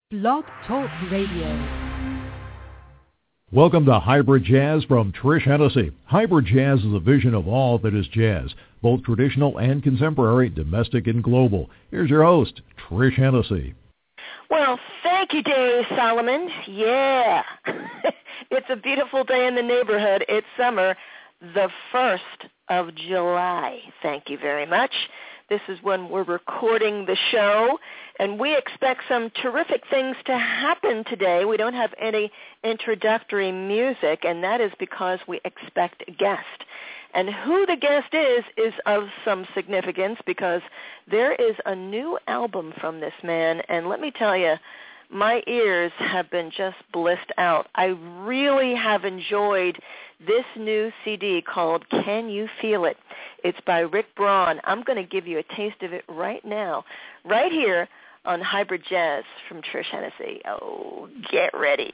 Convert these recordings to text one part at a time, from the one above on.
Blog Talk Radio. Welcome to Hybrid Jazz from Trish Hennessy. Hybrid Jazz is a vision of all that is jazz, both traditional and contemporary, domestic and global. Here's your host, Trish Hennessy. Well, thank you, Dave Solomon. Yeah. It's a beautiful day in the neighborhood. It's summer, the 1st of July. Thank you very much. This is when we're recording the show, and we expect some terrific things to happen today. We don't have any introductory music, and that is because we expect a guest. And who the guest is of some significance because there is a new album from this man, and let me tell you, my ears have been just blissed out. I really have enjoyed this new CD called Can You Feel It? It's by Rick Braun. I'm going to give you a taste of it right now, right here on Hybrid Jazz from Trish Hennessy. Oh, get ready.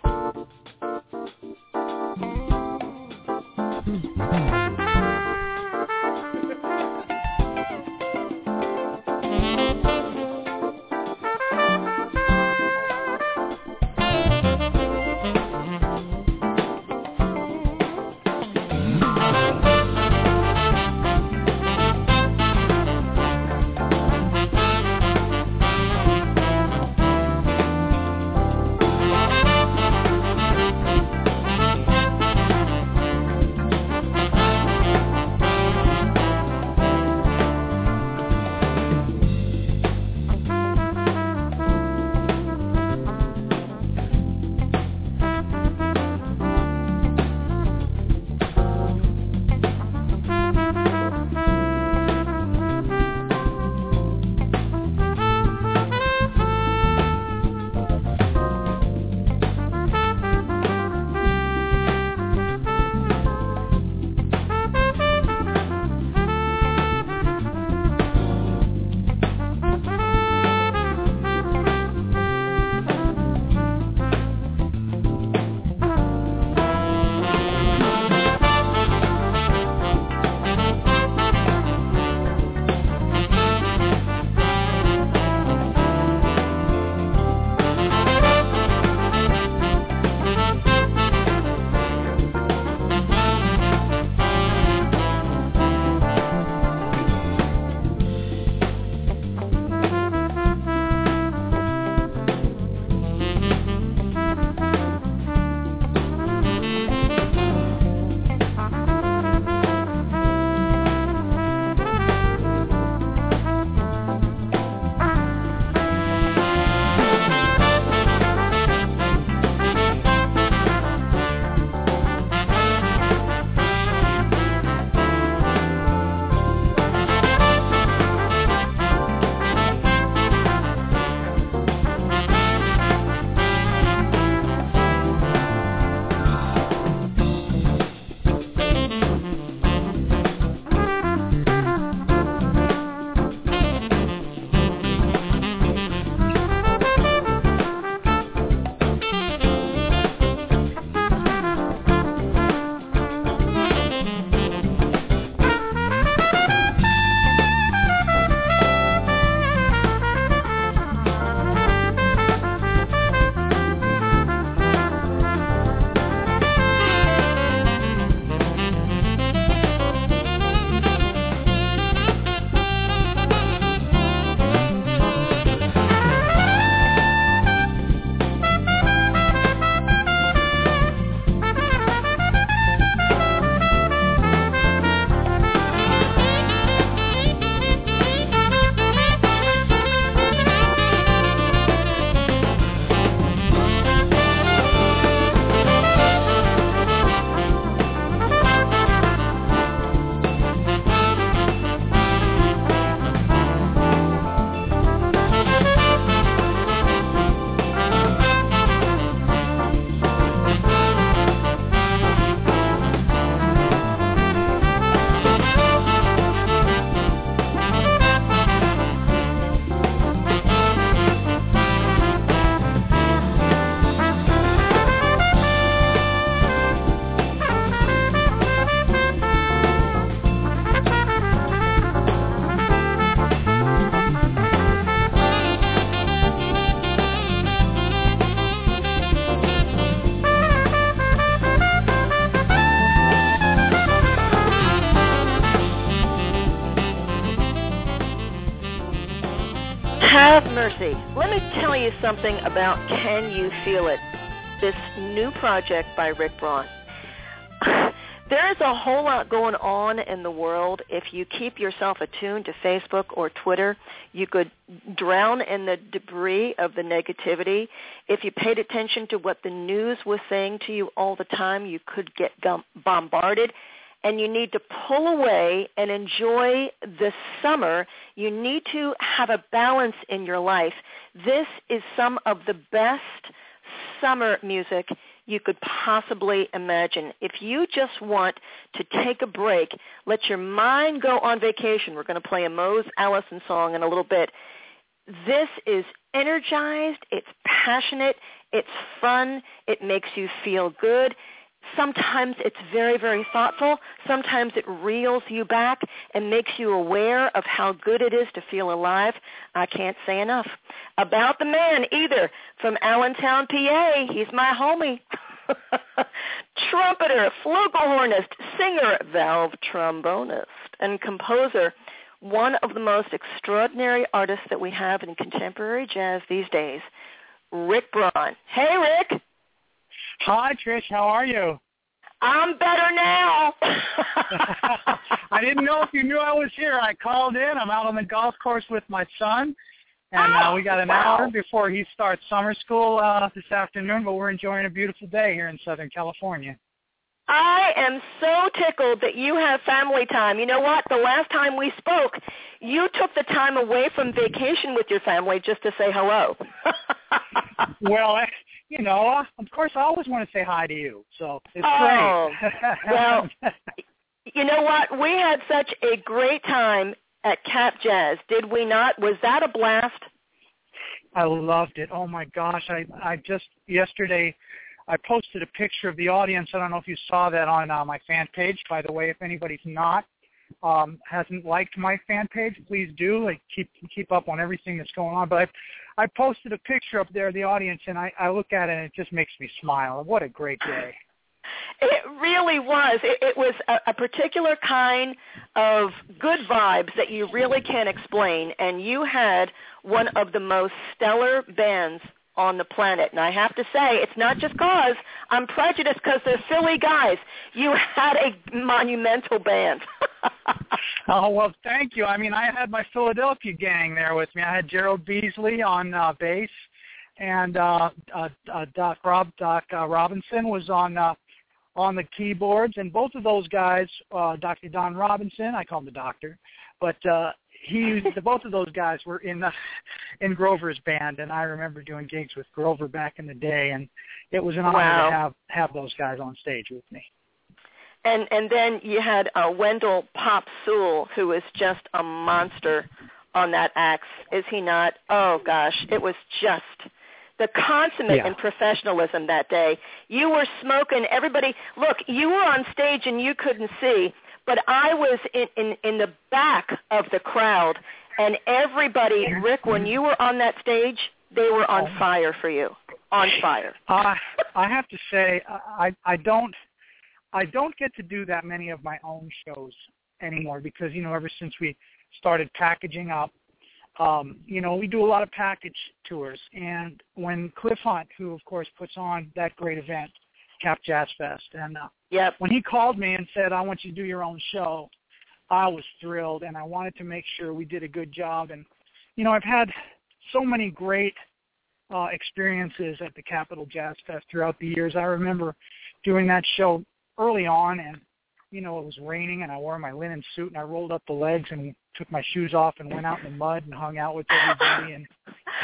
want to tell you something about Can You Feel It, this new project by Rick Braun. There is a whole lot going on in the world. If you keep yourself attuned to Facebook or Twitter, you could drown in the debris of the negativity. If you paid attention to what the news was saying to you all the time, you could get bombarded. And you need to pull away and enjoy the summer. You need to have a balance in your life. This is some of the best summer music you could possibly imagine. If you just want to take a break, let your mind go on vacation. We're going to play a Mose Allison song in a little bit. This is energized, it's passionate, it's fun, it makes you feel good. Sometimes it's very, very thoughtful. Sometimes it reels you back and makes you aware of how good it is to feel alive. I can't say enough about the man either. From Allentown, PA, he's my homie. Trumpeter, flugelhornist, singer, valve trombonist, and composer. One of the most extraordinary artists that we have in contemporary jazz these days, Rick Braun. Hey, Rick. Hi, Trish. How are you? I'm better now. I didn't know if you knew I was here. I called in. I'm out on the golf course with my son, and we got an hour before he starts summer school this afternoon, but we're enjoying a beautiful day here in Southern California. I am so tickled that you have family time. You know what? The last time we spoke, you took the time away from vacation with your family just to say hello. Well, you know, of course, I always want to say hi to you, so it's great. Well, you know what? We had such a great time at Cap Jazz, did we not? Was that a blast? I loved it. Oh, my gosh. I just, yesterday, I posted a picture of the audience. I don't know if you saw that on my fan page. By the way, if anybody's hasn't liked my fan page, please do. Like, keep up on everything that's going on. But I posted a picture up there of the audience, and I look at it, and it just makes me smile. What a great day. It really was. It was a particular kind of good vibes that you really can't explain, and you had one of the most stellar bands on the planet. And I have to say, it's not just because I'm prejudiced because they're Philly guys. You had a monumental band. Oh, well, thank you. I mean, I had my Philadelphia gang there with me. I had Gerald Beasley on bass, and Doc Robinson was on the keyboards, and both of those guys, Dr. Don Robinson, I call him the doctor, but both of those guys were in Grover's band, and I remember doing gigs with Grover back in the day, and it was an honor to have those guys on stage with me. And then you had Wendell Pop Sewell, who is just a monster on that axe, is he not? Oh, gosh, it was just the consummate in professionalism that day. You were smoking. Everybody, look, you were on stage and you couldn't see, but I was in the back of the crowd, and everybody, Rick, when you were on that stage, they were on fire for you, on fire. I have to say, I don't get to do that many of my own shows anymore because, you know, ever since we started packaging up, you know, we do a lot of package tours. And when Cliff Hunt, who, of course, puts on that great event, Cap Jazz Fest, and when he called me and said, I want you to do your own show, I was thrilled, and I wanted to make sure we did a good job. And, you know, I've had so many great experiences at the Capitol Jazz Fest throughout the years. I remember doing that show early on, and, you know, it was raining, and I wore my linen suit, and I rolled up the legs and took my shoes off and went out in the mud and hung out with everybody. And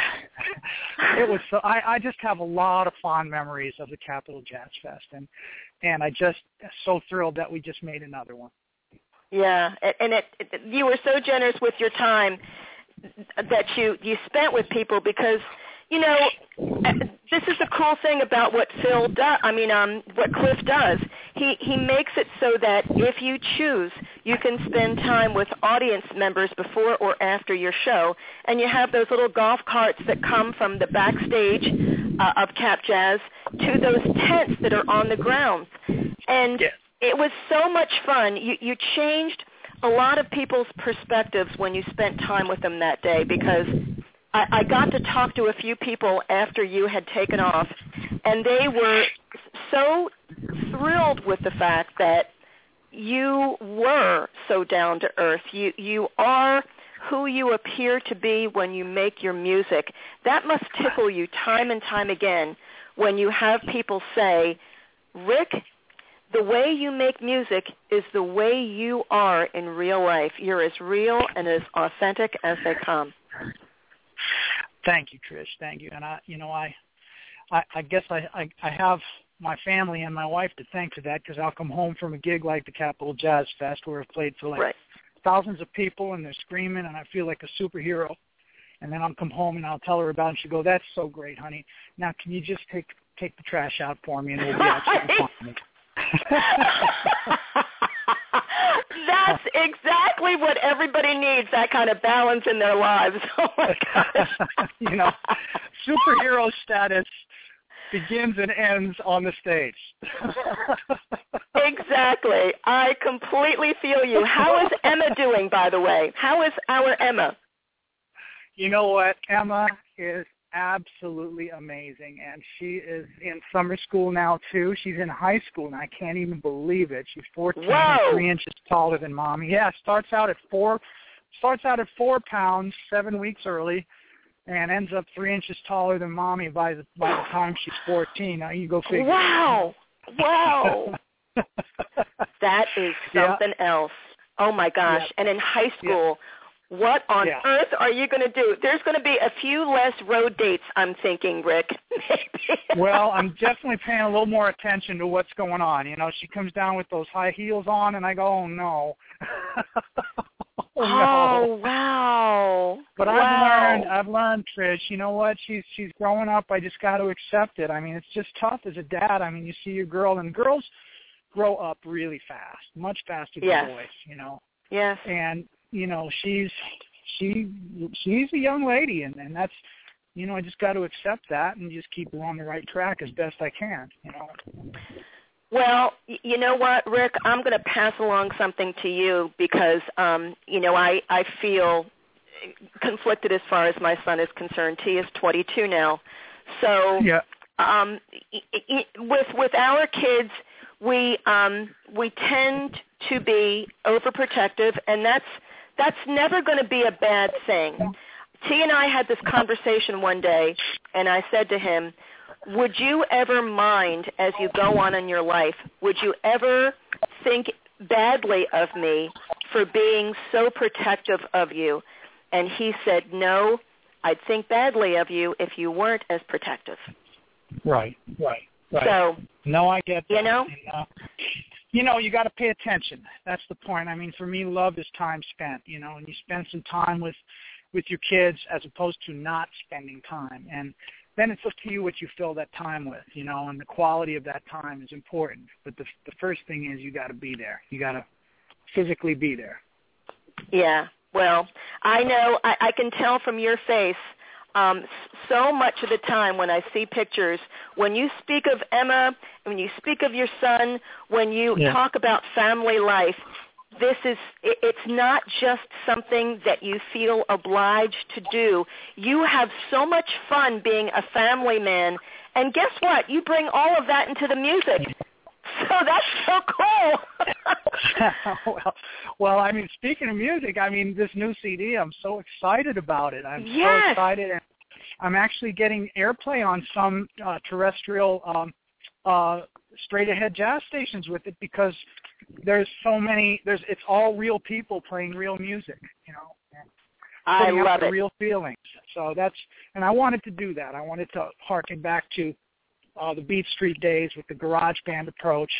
it was so, I just have a lot of fond memories of the Capitol Jazz Fest, and I just so thrilled that we just made another one. Yeah, and you were so generous with your time that you spent with people because, you know, this is the cool thing about what what Cliff does. He makes it so that if you choose, you can spend time with audience members before or after your show, and you have those little golf carts that come from the backstage of Cap Jazz to those tents that are on the grounds. And it was so much fun. You changed a lot of people's perspectives when you spent time with them that day because I got to talk to a few people after you had taken off, and they were so thrilled with the fact that you were so down to earth. You are who you appear to be when you make your music. That must tickle you time and time again when you have people say, Rick, the way you make music is the way you are in real life. You're as real and as authentic as they come. Thank you, Trish. Thank you. And I guess I have my family and my wife to thank for that, because I'll come home from a gig like the Capitol Jazz Fest where I've played for like thousands of people and they're screaming and I feel like a superhero. And then I'll come home and I'll tell her about it and she'll go, that's so great, honey. Now can you just take the trash out for me and we'll be absolutely fine. That's exactly what everybody needs, that kind of balance in their lives. Oh, my gosh. Superhero status begins and ends on the stage. Exactly. I completely feel you. How is Emma doing, by the way? How is our Emma? You know what? Emma is absolutely amazing, and she is in summer school now, too. She's in high school, and I can't even believe it. She's 14 and 3 inches taller than Mommy. Yeah, starts out at 4 pounds, 7 weeks early, and ends up 3 inches taller than Mommy by the time she's 14. Now, you go figure. Wow. That is something else. Oh, my gosh. Yeah. And in high school, what on earth are you going to do? There's going to be a few less road dates, I'm thinking, Rick. Well, I'm definitely paying a little more attention to what's going on. She comes down with those high heels on, and I go, oh, no. Oh, wow. But I've learned, Trish, you know what? She's growing up. I just got to accept it. I mean, it's just tough as a dad. I mean, you see your girl, and girls grow up really fast, much faster than boys, Yes. And, she's a young lady, and that's, I just got to accept that and just keep her on the right track as best I can, Well, you know what, Rick? I'm going to pass along something to you because, I feel conflicted as far as my son is concerned. He is 22 now. So with our kids, we tend to be overprotective, and that's never going to be a bad thing. T and I had this conversation one day, and I said to him, would you ever mind as you go on in your life, would you ever think badly of me for being so protective of you? And he said, no, I'd think badly of you if you weren't as protective. Right. So, no, I get that. You got to pay attention. That's the point. I mean, for me, love is time spent, and you spend some time with your kids as opposed to not spending time. And then it's up to you what you fill that time with, and the quality of that time is important. But the first thing is you got to be there. You got to physically be there. Yeah. Well, I know I can tell from your face so much of the time when I see pictures, when you speak of Emma, when you speak of your son, when you talk about family life, it's not just something that you feel obliged to do. You have so much fun being a family man, and guess what? You bring all of that into the music. So that's so cool. Well, I mean, speaking of music, I mean, this new CD, I'm so excited about it. I'm so excited. And I'm actually getting airplay on some terrestrial straight-ahead jazz stations with it because there's so many. It's all real people playing real music, I love it. Real feelings. So and I wanted to do that. I wanted to harken back to the Beat Street days with the garage band approach,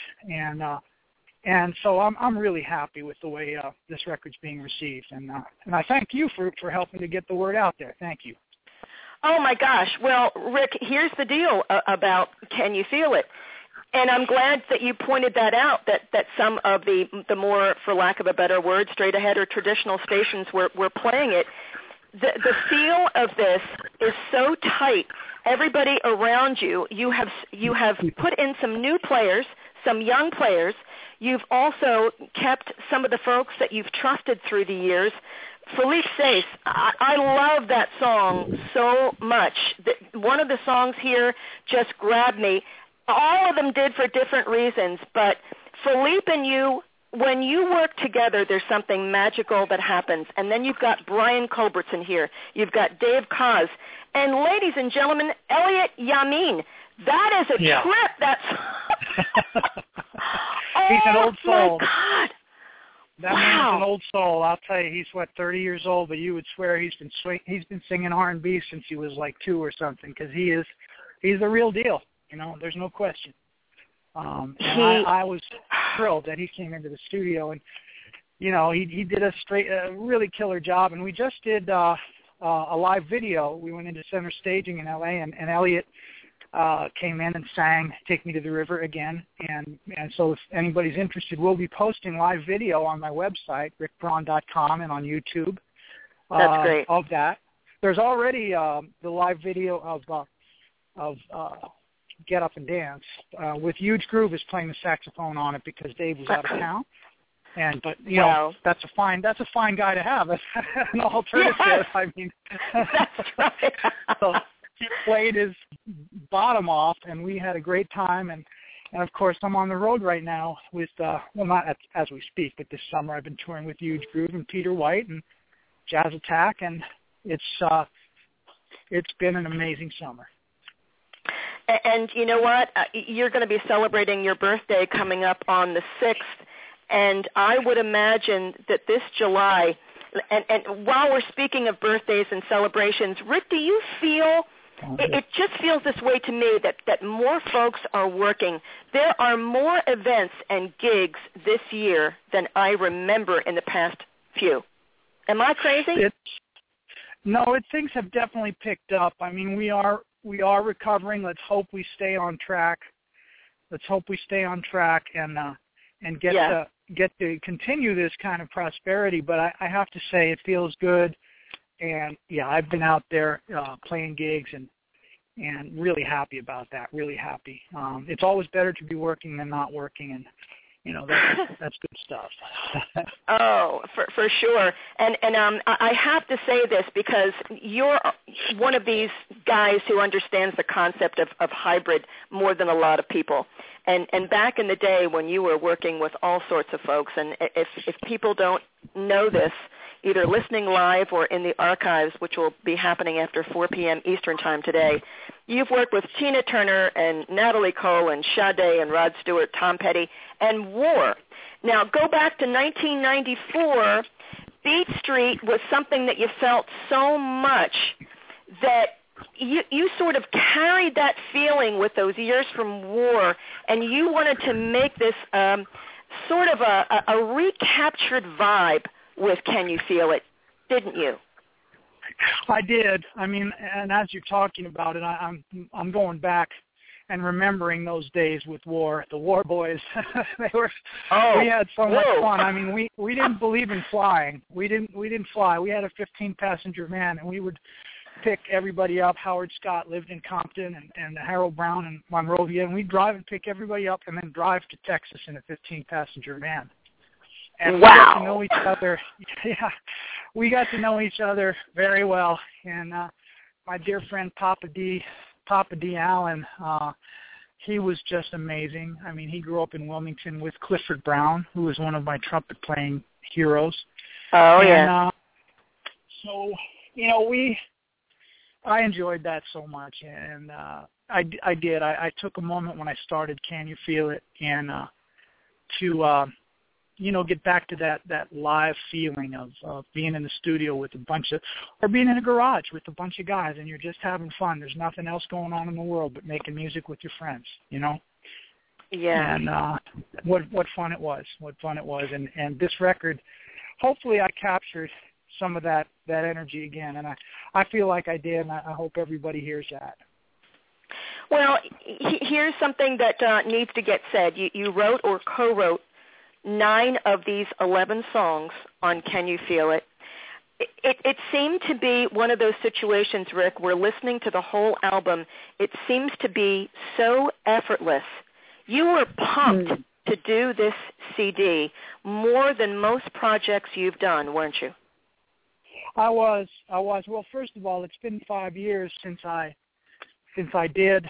and so I'm really happy with the way this record's being received, and I thank you for helping to get the word out there. Thank you. Oh my gosh! Well, Rick, here's the deal about Can You Feel It? And I'm glad that you pointed that out, that some of the more, for lack of a better word, straight ahead or traditional stations were playing it. The feel of this is so tight. Everybody around you have put in some new players, some young players. You've also kept some of the folks that you've trusted through the years Felipe Sace, I love that song so much. One of the songs here just grabbed me. All of them did for different reasons, but Felipe and you, when you work together, there's something magical that happens. And then you've got Brian Culbertson here. You've got Dave Koz. And ladies and gentlemen, Elliot Yamin. That is a trip. That's He's an old soul. My God. That man's an old soul. I'll tell you, he's 30 years old, but you would swear he's been singing R&B since he was like 2 or something, because he's the real deal. You know, there's no question. And I was thrilled that he came into the studio, and you know, he did a really killer job. And we just did a live video. We went into center staging in LA, and Elliot came in and sang "Take Me to the River" again. And so if anybody's interested, we'll be posting live video on my website, rickbraun.com, and on YouTube. That's great. Of that. There's already the live video of Get Up and Dance with Huge Groove is playing the saxophone on it because Dave was out of town. But you know, that's a fine guy to have. An alternative. Yes. I mean, that's right. So he played his bottom off, and we had a great time. And of course, I'm on the road right now with not as we speak, but this summer I've been touring with Huge Groove and Peter White and Jazz Attack, and it's been an amazing summer. And you know what? You're going to be celebrating your birthday coming up on the 6th, and I would imagine that this July, and while we're speaking of birthdays and celebrations, Rick, do you feel, it just feels this way to me, that more folks are working. There are more events and gigs this year than I remember in the past few. Am I crazy? Things have definitely picked up. I mean, we are recovering. Let's hope we stay on track. And get to continue this kind of prosperity. But I have to say, it feels good. And I've been out there playing gigs and really happy about that. Really happy. It's always better to be working than not working, and you know, that's good stuff. Oh, for sure. And I have to say this because you're one of these guys who understands the concept of hybrid more than a lot of people. And back in the day when you were working with all sorts of folks, and if people don't know this, either listening live or in the archives, which will be happening after 4 p.m. Eastern Time today, you've worked with Tina Turner and Natalie Cole and Sade and Rod Stewart, Tom Petty, and War. Now, go back to 1994. Beat Street was something that you felt so much that you sort of carried that feeling with those years from War, and you wanted to make this sort of a recaptured vibe with Can You Feel It, didn't you? I did. I mean, and as you're talking about it, I'm going back and remembering those days with War, the War Boys. We had so much fun. I mean, we didn't believe in flying. We didn't fly. We had a 15-passenger van, and we would pick everybody up. Howard Scott lived in Compton, and Harold Brown in Monrovia, and we'd drive and pick everybody up and then drive to Texas in a 15-passenger van. And we got to know each other. We got to know each other very well. And my dear friend Papa D Allen, he was just amazing. I mean, he grew up in Wilmington with Clifford Brown, who was one of my trumpet-playing heroes. Oh, yeah. So, you know, I enjoyed that so much, and I did. I took a moment when I started Can You Feel It, and to get back to that live feeling of being in the studio with or being in a garage with a bunch of guys, and you're just having fun. There's nothing else going on in the world but making music with your friends, you know? Yeah. And what fun it was. And this record, hopefully I captured some of that energy again, and I feel like I did, and I hope everybody hears that. Well, here's something that needs to get said. You wrote or co-wrote 9 of these 11 songs on Can You Feel It. It seemed to be one of those situations, Rick, where listening to the whole album, it seems to be so effortless. You were pumped to do this CD more than most projects you've done, weren't you? I was. Well, first of all, it's been 5 years since I did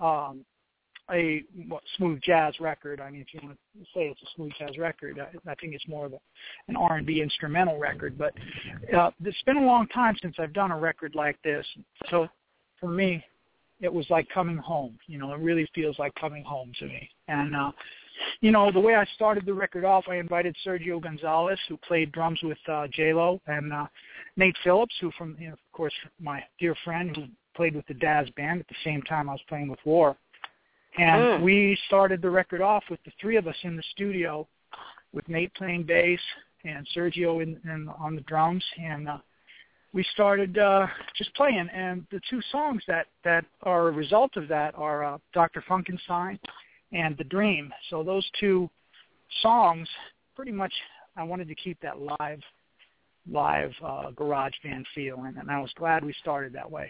a smooth jazz record. I mean, if you want to say it's a smooth jazz record, I think it's more of an R&B instrumental record. But it's been a long time since I've done a record like this. So for me, it was like coming home. You know, it really feels like coming home to me. And, you know, the way I started the record off, I invited Sergio Gonzalez, who played drums with J-Lo, and Nate Phillips, who from, you know, of course, my dear friend who played with the Daz Band at the same time I was playing with War. And we started the record off with the three of us in the studio, with Nate playing bass and Sergio on the drums, and we started just playing. And the two songs that are a result of that are Dr. Funkenstein and The Dream. So those two songs, pretty much, I wanted to keep that live garage band feeling, and I was glad we started that way.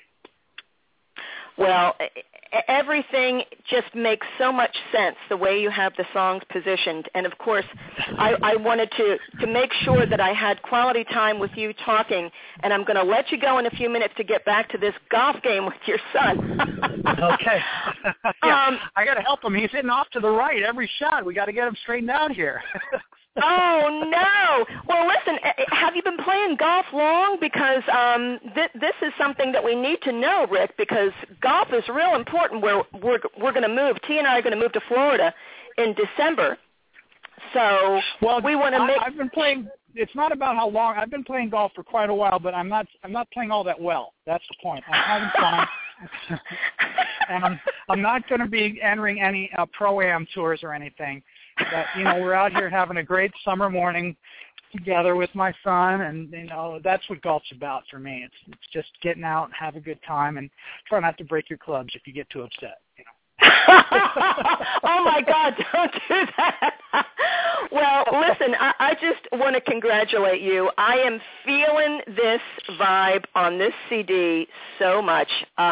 Well, everything just makes so much sense the way you have the songs positioned. And, of course, I wanted to make sure that I had quality time with you talking, and I'm going to let you go in a few minutes to get back to this golf game with your son. Okay. Yeah, I got to help him. He's hitting off to the right every shot. We got to get him straightened out here. Oh, no. Well, listen, have you been playing golf long? Because this is something that we need to know, Rick, because golf is real important where we're going to move. T and I are going to move to Florida in December. So we want to make... I've been playing... It's not about how long. I've been playing golf for quite a while, but I'm not playing all that well. That's the point. I'm having fun. And I'm not going to be entering any Pro-Am tours or anything. But, you know, we're out here having a great summer morning together with my son, and, you know, that's what golf's about for me. It's just getting out and have a good time, and try not to break your clubs if you get too upset, you know. Oh, my God, don't do that. Well, listen, I just want to congratulate you. I am feeling this vibe on this CD so much.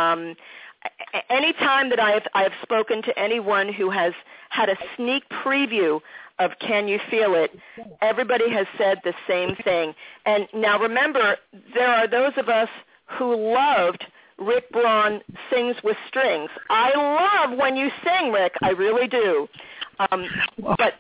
Anytime that I have spoken to anyone who has had a sneak preview of Can You Feel It, everybody has said the same thing. And now remember, there are those of us who loved Rick Braun Sings with Strings. I love when you sing, Rick. I really do. But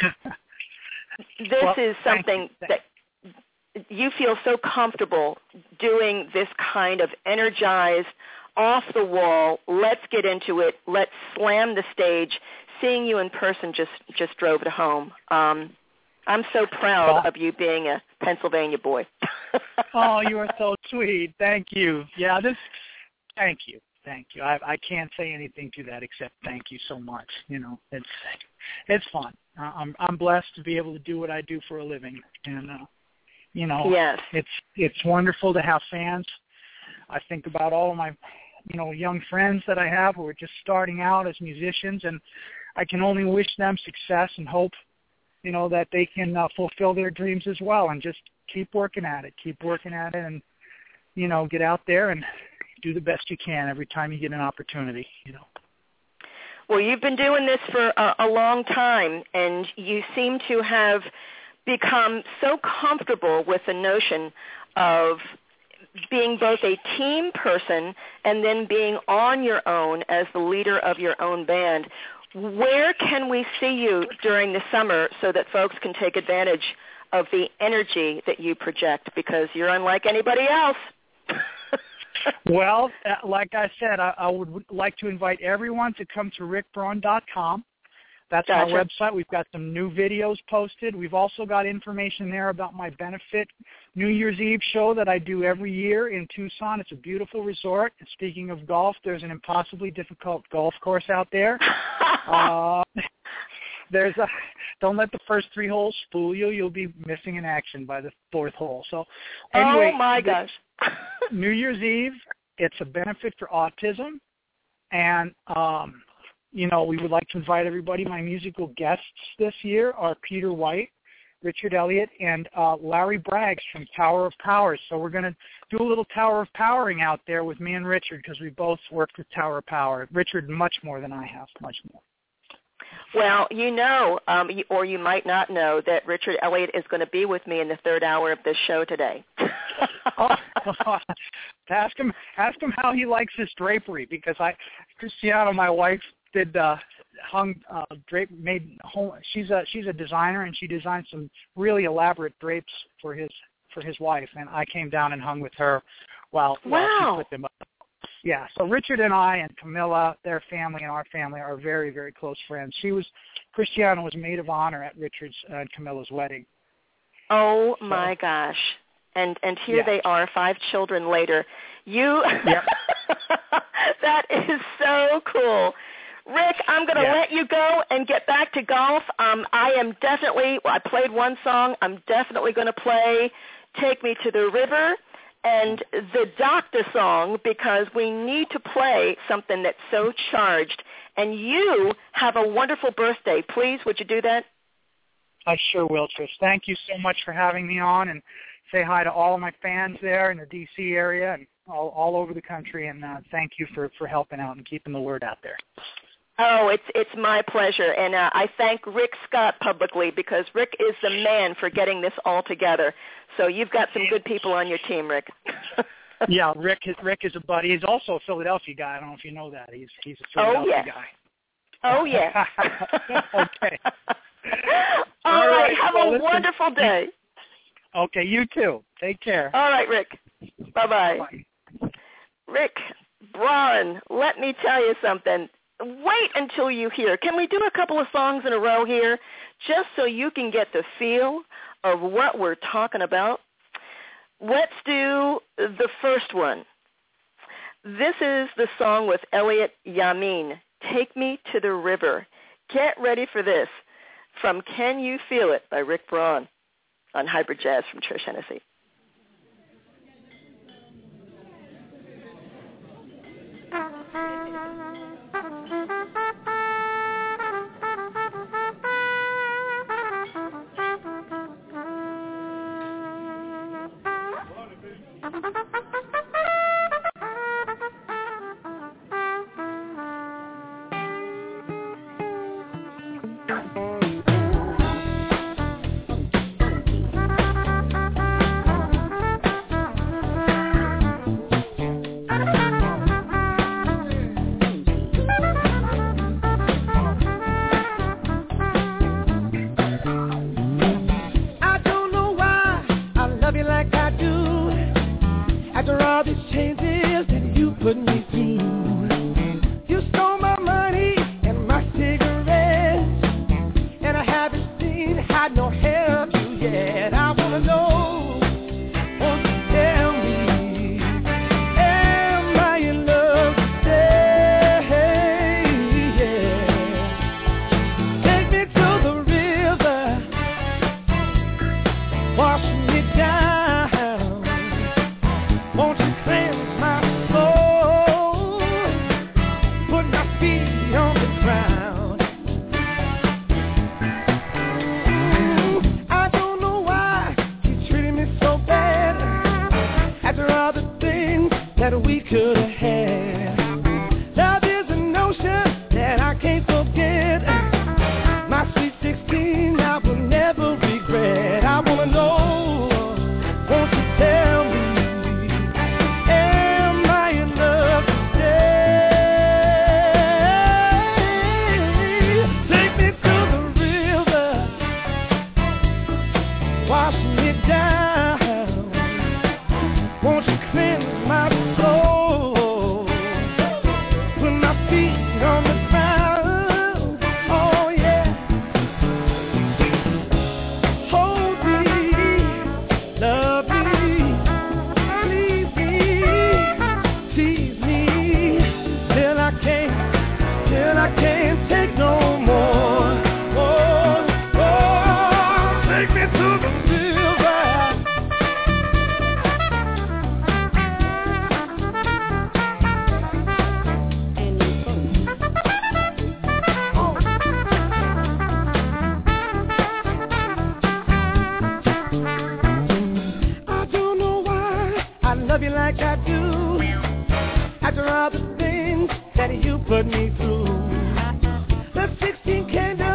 this is something that you feel so comfortable doing, this kind of energized, off the wall, let's get into it, let's slam the stage. Seeing you in person just drove it home. I'm so proud of you being a Pennsylvania boy. Oh, you are so sweet. Thank you. Yeah, thank you. I can't say anything to that except thank you so much. You know, it's fun. I'm blessed to be able to do what I do for a living, and you know, yes. It's wonderful to have fans. I think about all of my, you know, young friends that I have who are just starting out as musicians, and I can only wish them success and hope, you know, that they can fulfill their dreams as well, and just keep working at it, and, you know, get out there and do the best you can every time you get an opportunity, you know. Well, you've been doing this for a long time, and you seem to have become so comfortable with the notion of being both a team person and then being on your own as the leader of your own band. Where can we see you during the summer so that folks can take advantage of the energy that you project, because you're unlike anybody else? Well, like I said, I would like to invite everyone to come to rickbraun.com. That's Gotcha. our website. We've got some new videos posted. We've also got information there about my benefit New Year's Eve show that I do every year in Tucson. It's a beautiful resort. And speaking of golf, there's an impossibly difficult golf course out there. Don't let the first 3 holes fool you. You'll be missing in action by the 4th hole. So, anyway, oh my gosh. New Year's Eve, it's a benefit for autism, and you know, we would like to invite everybody. My musical guests this year are Peter White, Richard Elliott, and Larry Braggs from Tower of Power. So we're going to do a little Tower of Powering out there with me and Richard, because we both worked with Tower of Power. Richard much more than I have, much more. Well, you know, or you might not know that Richard Elliott is going to be with me in the third hour of this show today. Ask him how he likes his drapery, because Cristiano, my wife, did made home. She's a designer, and she designed some really elaborate drapes for his wife, and I came down and hung with her while she put them up. Yeah, so Richard and I and Camilla, their family and our family are very, very close friends. Cristiano was maid of honor at Richard's and Camilla's wedding. Oh my gosh. And here they are, 5 children later. That is so cool. Rick, I'm going to let you go and get back to golf. I played one song. I'm definitely going to play Take Me to the River and the Doctor song, because we need to play something that's so charged. And you have a wonderful birthday. Please, would you do that? I sure will, Trish. Thank you so much for having me on, and say hi to all of my fans there in the D.C. area and all over the country, and thank you for helping out and keeping the word out there. Oh, it's my pleasure, and I thank Rick Scott publicly, because Rick is the man for getting this all together. So you've got some good people on your team, Rick. Yeah, Rick is a buddy. He's also a Philadelphia guy. I don't know if you know that. He's a Philadelphia guy. Oh, yeah. Okay. All right. Have a wonderful day. Okay, you too. Take care. All right, Rick. Bye-bye. Bye. Rick Braun, let me tell you something. Wait until you hear. Can we do a couple of songs in a row here, just so you can get the feel of what we're talking about? Let's do the first one. This is the song with Elliot Yamin, Take Me to the River. Get ready for this. From Can You Feel It by Rick Braun on Hybrid Jazz from Trish Hennessy. After all the things that you put me through, the 16 candles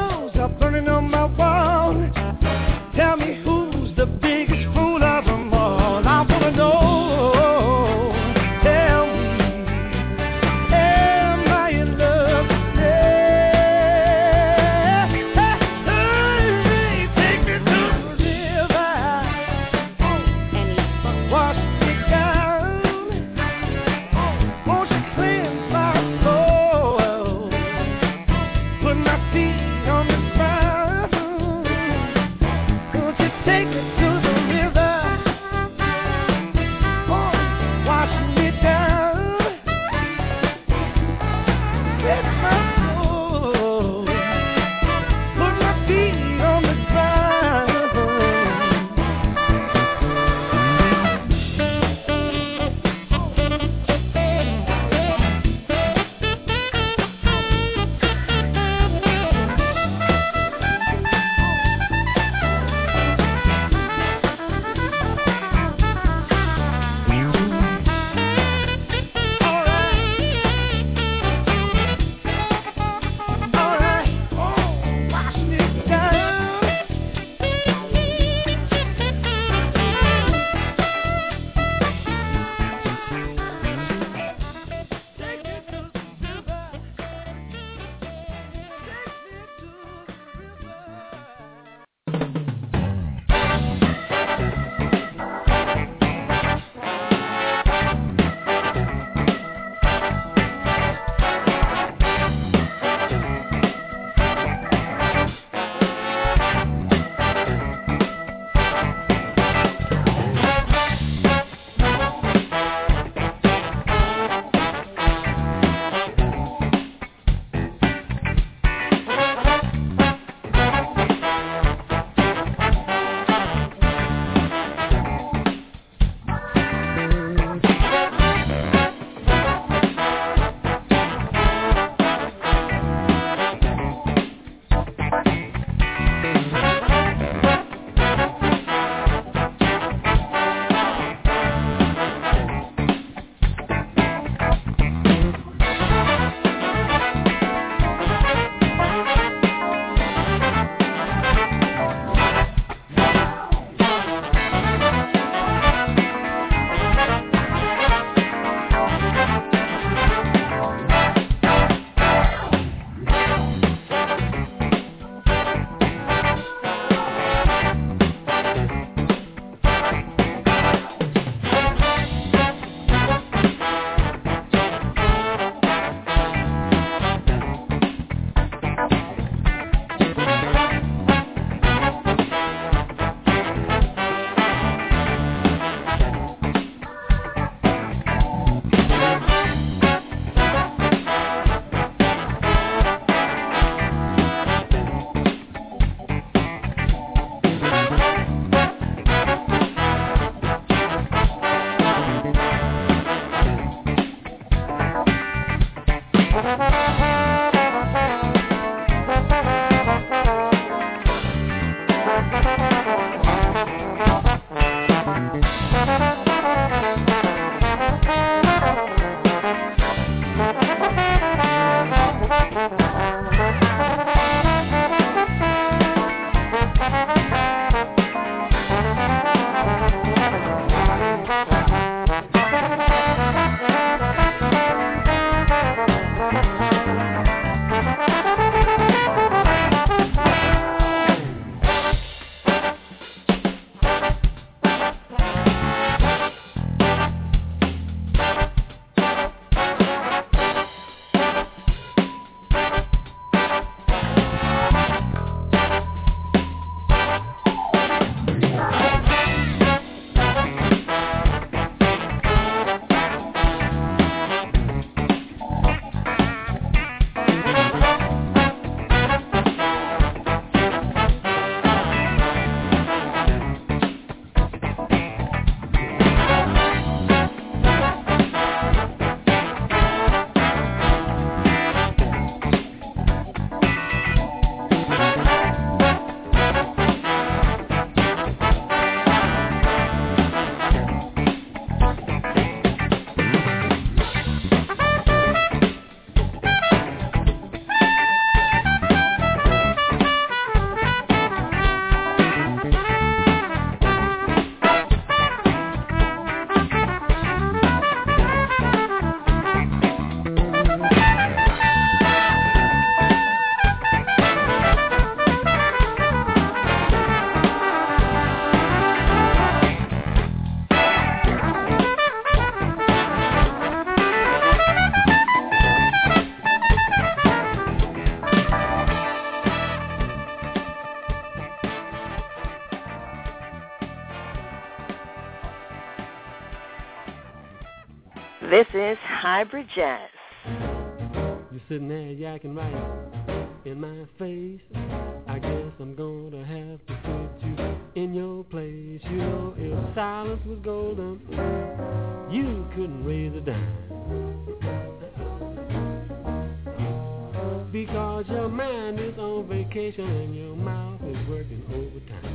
This is Hybrid Jazz. You're sitting there yakking right in my face. I guess I'm gonna have to put you in your place. You know, if silence was golden, you couldn't raise a dime. Because your mind is on vacation and your mouth is working overtime.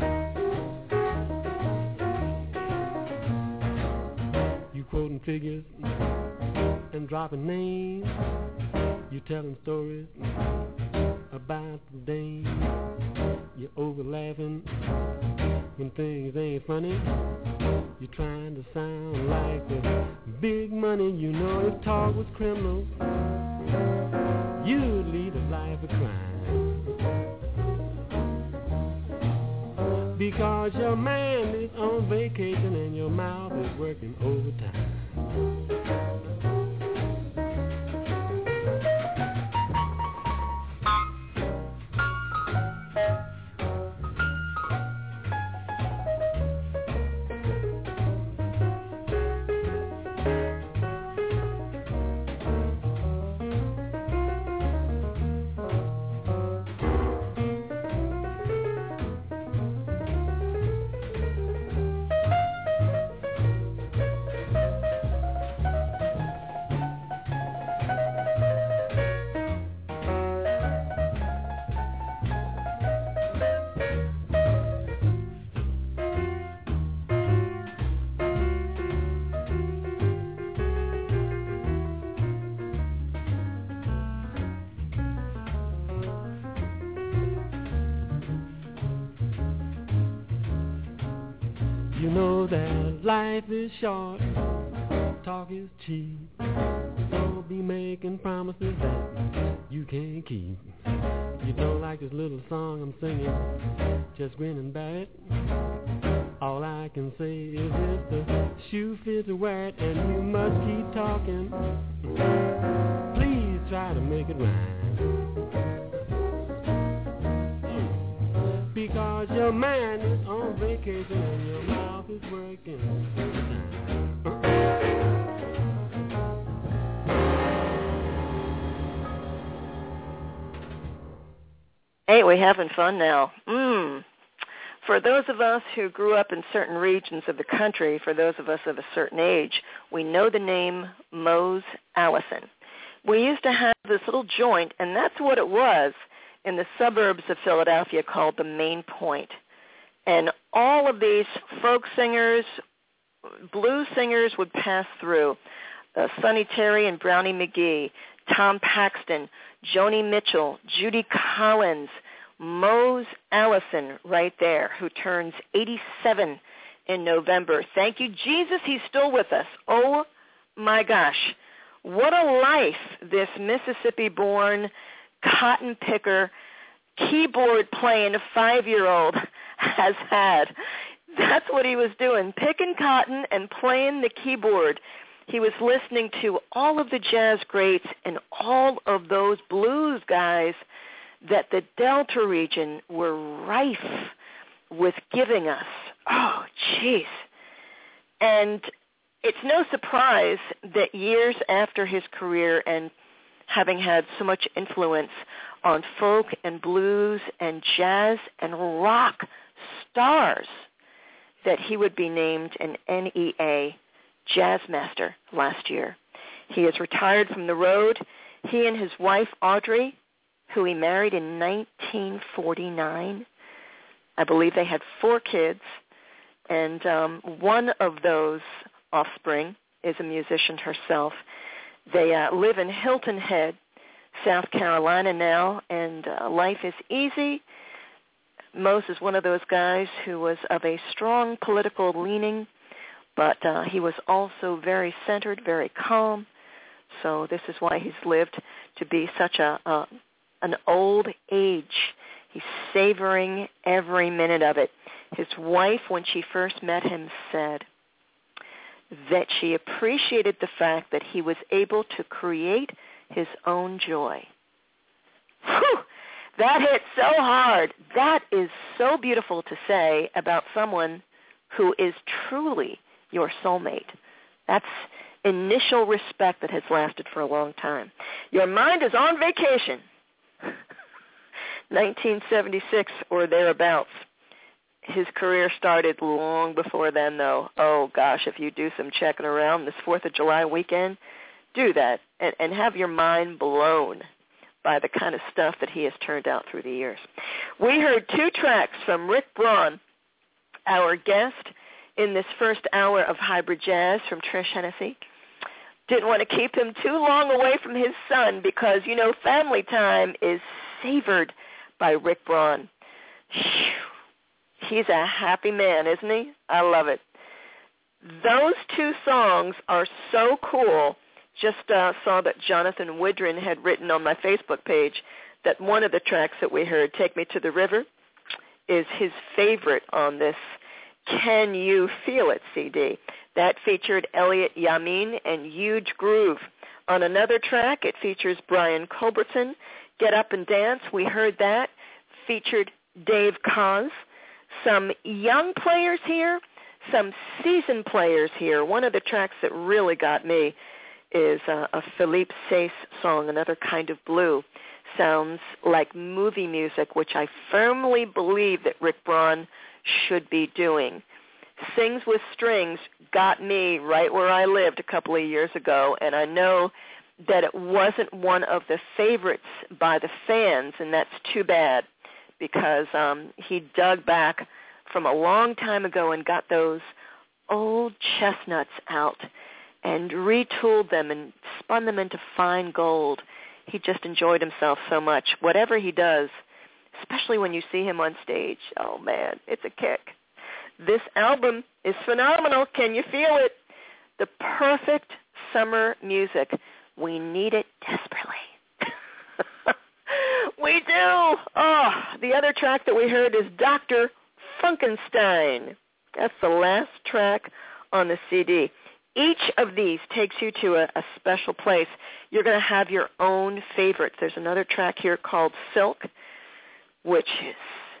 You quoting figures and dropping names. You telling stories about the dame. You're over laughing when things ain't funny. You're trying to sound like the big money. You know if talk was criminal, you'd lead a life of crime. Because your mind is on vacation and your mouth is working overtime. You know that life is short, talk is cheap. Don't be making promises that you can't keep. You don't like this little song I'm singing, just grin and bear it. All I can say is if the shoe fits, wear it, and you must keep talking. Please try to make it rhyme. Because your mind is on vacation and your mouth is working overtime. Ain't we having fun now? For those of us who grew up in certain regions of the country, for those of us of a certain age, we know the name Mose Allison. We used to have this little joint, and that's what it was, in the suburbs of Philadelphia called the Main Point. And all of these folk singers, blues singers would pass through. Sonny Terry and Brownie McGee, Tom Paxton, Joni Mitchell, Judy Collins, Mose Allison right there, who turns 87 in November. Thank you, Jesus, he's still with us. Oh, my gosh. What a life this Mississippi-born cotton picker, keyboard-playing 5-year-old has had. That's what he was doing, picking cotton and playing the keyboard. He was listening to all of the jazz greats and all of those blues guys that the Delta region were rife with giving us. Oh, jeez. And it's no surprise that years after his career and having had so much influence on folk and blues and jazz and rock stars, that he would be named an NEA Jazz Master last year. He is retired from the road. He and his wife, Audrey, who he married in 1949, I believe they had 4 kids, and one of those offspring is a musician herself. They live in Hilton Head, South Carolina now, and life is easy. Mose is one of those guys who was of a strong political leaning, but he was also very centered, very calm. So this is why he's lived to be such an old age. He's savoring every minute of it. His wife, when she first met him, said that she appreciated the fact that he was able to create his own joy. Whew! That hit so hard. That is so beautiful to say about someone who is truly your soulmate. That's initial respect that has lasted for a long time. Your mind is on vacation. 1976 or thereabouts. His career started long before then, though. Oh, gosh, if you do some checking around this 4th of July weekend, do that and have your mind blown by the kind of stuff that he has turned out through the years. We heard 2 tracks from Rick Braun, our guest in this first hour of Hybrid Jazz from Trish Hennessy. Didn't want to keep him too long away from his son because, you know, family time is savored by Rick Braun. He's a happy man, isn't he? I love it. Those 2 songs are so cool. Just saw that Jonathan Widrin had written on my Facebook page that one of the tracks that we heard, Take Me to the River, is his favorite on this Can You Feel It CD. That featured Elliot Yamin and Huge Groove. On another track, it features Brian Culbertson, Get Up and Dance. We heard that. Featured Dave Koz. Some young players here, some seasoned players here. One of the tracks that really got me is a Philippe Sace song, Another Kind of Blue. Sounds like movie music, which I firmly believe that Rick Braun should be doing. Sings with Strings got me right where I lived a couple of years ago, and I know that it wasn't one of the favorites by the fans, and that's too bad because he dug back from a long time ago and got those old chestnuts out and retooled them and spun them into fine gold. He just enjoyed himself so much. Whatever he does, especially when you see him on stage, oh, man, it's a kick. This album is phenomenal. Can you feel it? The perfect summer music. We need it desperately. We do. Oh, the other track that we heard is Dr. Funkenstein. That's the last track on the CD. Each of these takes you to a special place. You're going to have your own favorites. There's another track here called Silk, which is,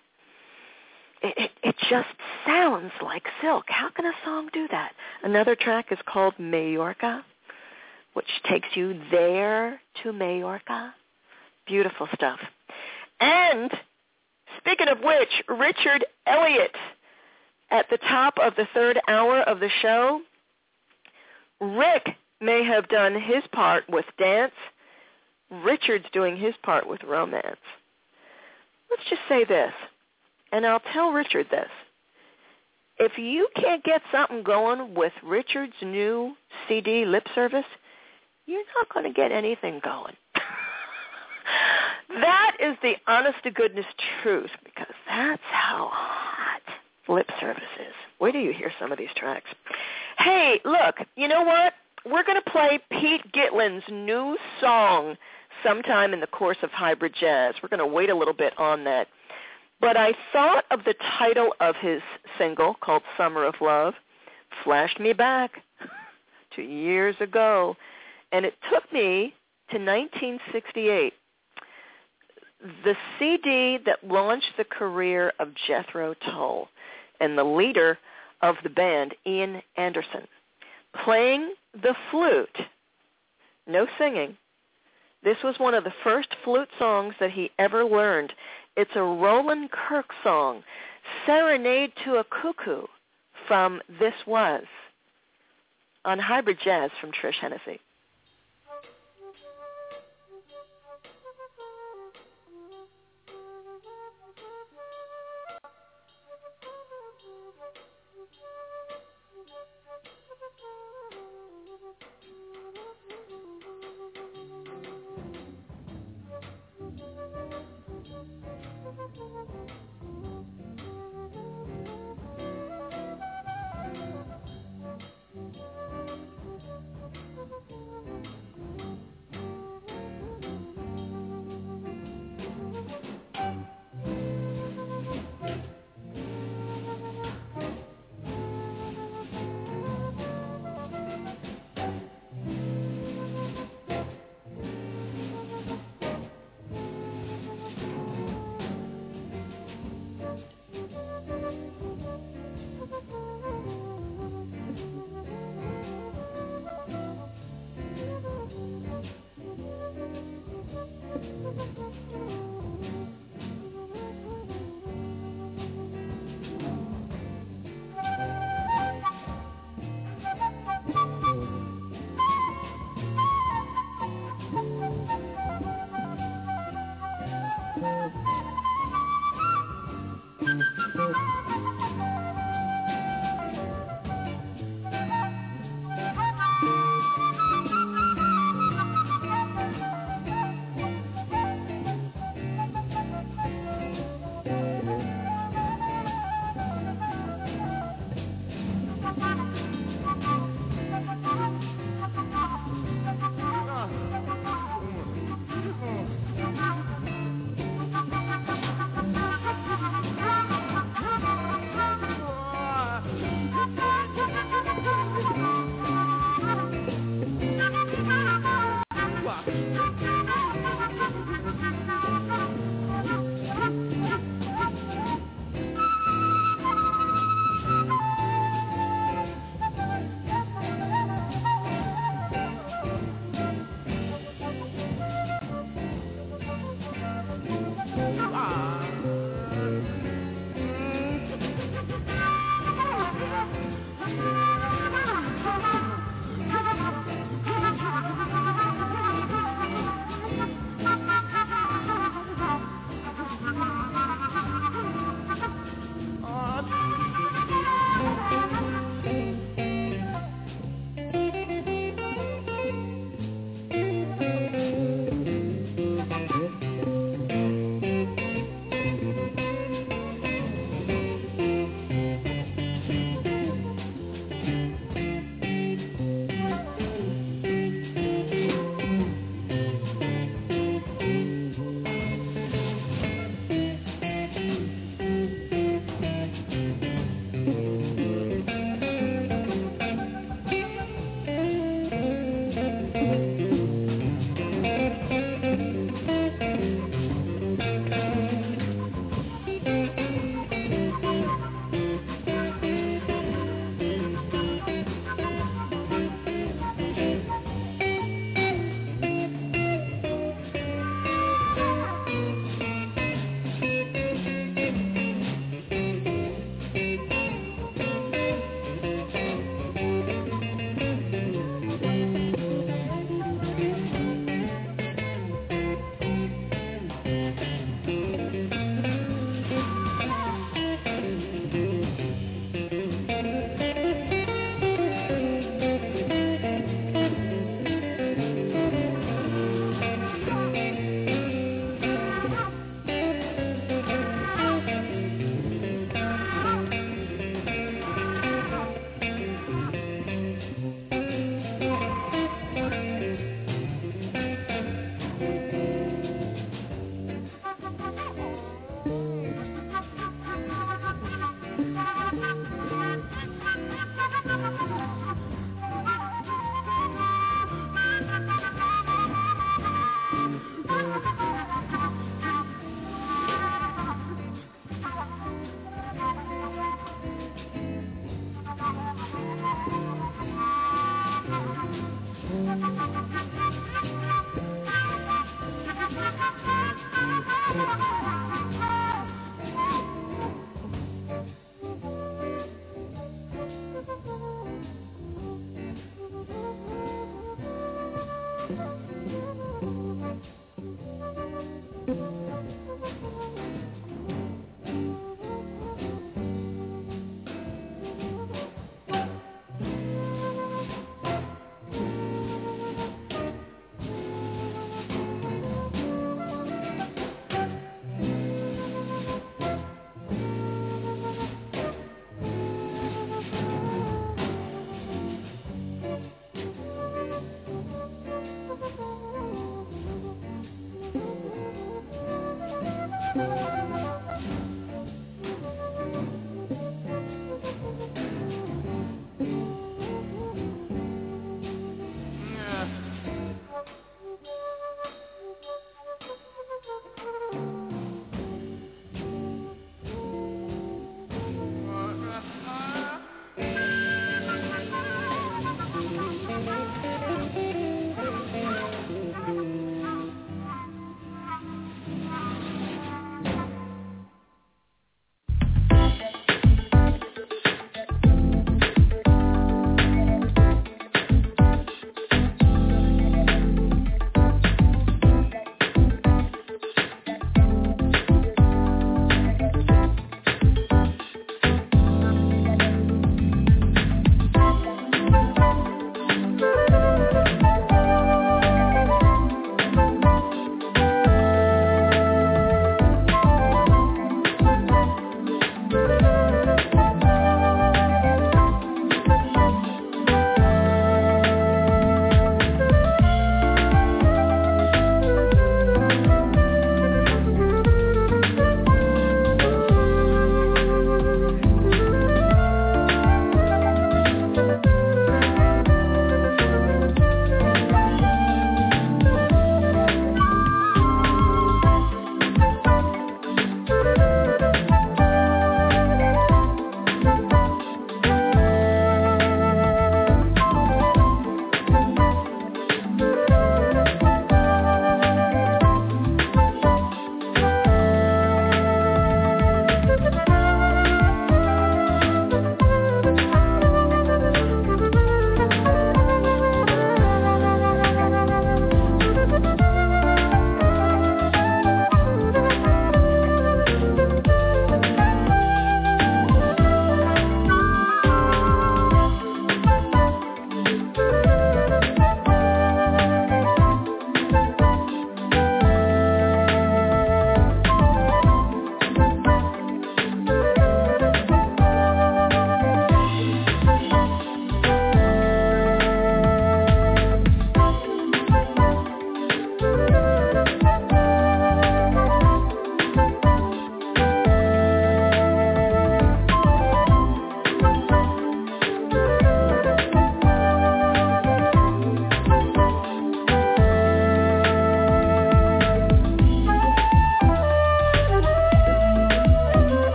it just sounds like silk. How can a song do that? Another track is called Majorca, which takes you there to Majorca. Beautiful stuff. And speaking of which, Richard Elliott at the top of the 3rd hour of the show. Rick may have done his part with dance. Richard's doing his part with romance. Let's just say this, and I'll tell Richard this. If you can't get something going with Richard's new CD, Lip Service, you're not going to get anything going. That is the honest-to-goodness truth, because that's how hot Lip Service is. Wait till you hear some of these tracks. Hey, look, you know what? We're going to play Pete Gitlin's new song sometime in the course of Hybrid Jazz. We're going to wait a little bit on that. But I thought of the title of his single called Summer of Love, flashed me back to years ago, and it took me to 1968. The CD that launched the career of Jethro Tull and the leader of the band, Ian Anderson, playing the flute, no singing. This was one of the first flute songs that he ever learned. It's a Roland Kirk song, Serenade to a Cuckoo, from This Was, on Hybrid Jazz from Trish Hennessy.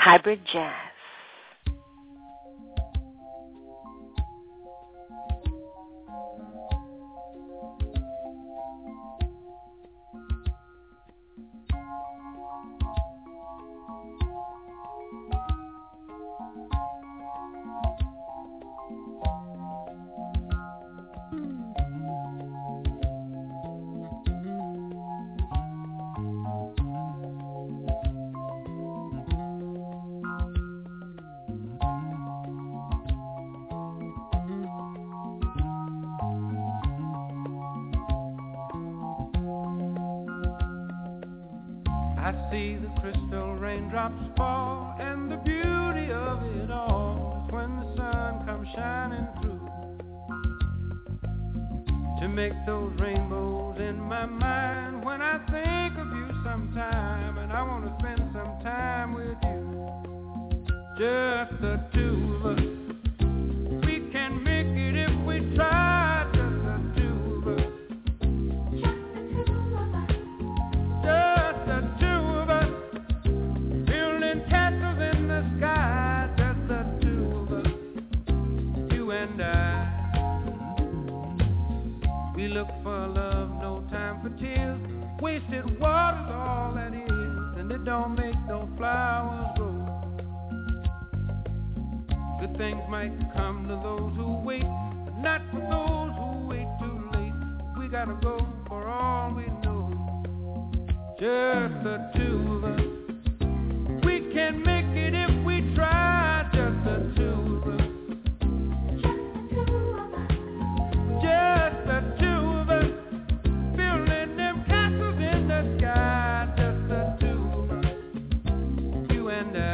Hybrid Jazz. I see the crystal raindrops fall, and the beauty of it all is when the sun comes shining through to make those rainbows in my mind. When I think of you sometime, and I want to spend some time with you, just the two of us. We can make it if we try, just the two of us. Just the two of us, building castles in the sky, just the two of us, you and I. We look for love, no time for tears. Wasted water's all that is, and it don't make no flowers grow. Good things might come to those who wait, but not for those who wait too late. We gotta go for all we know. Just the two of us. We can make it if we try. Just the two of us. Just the two of us. Building them castles in the sky. Just the two of us. You and I.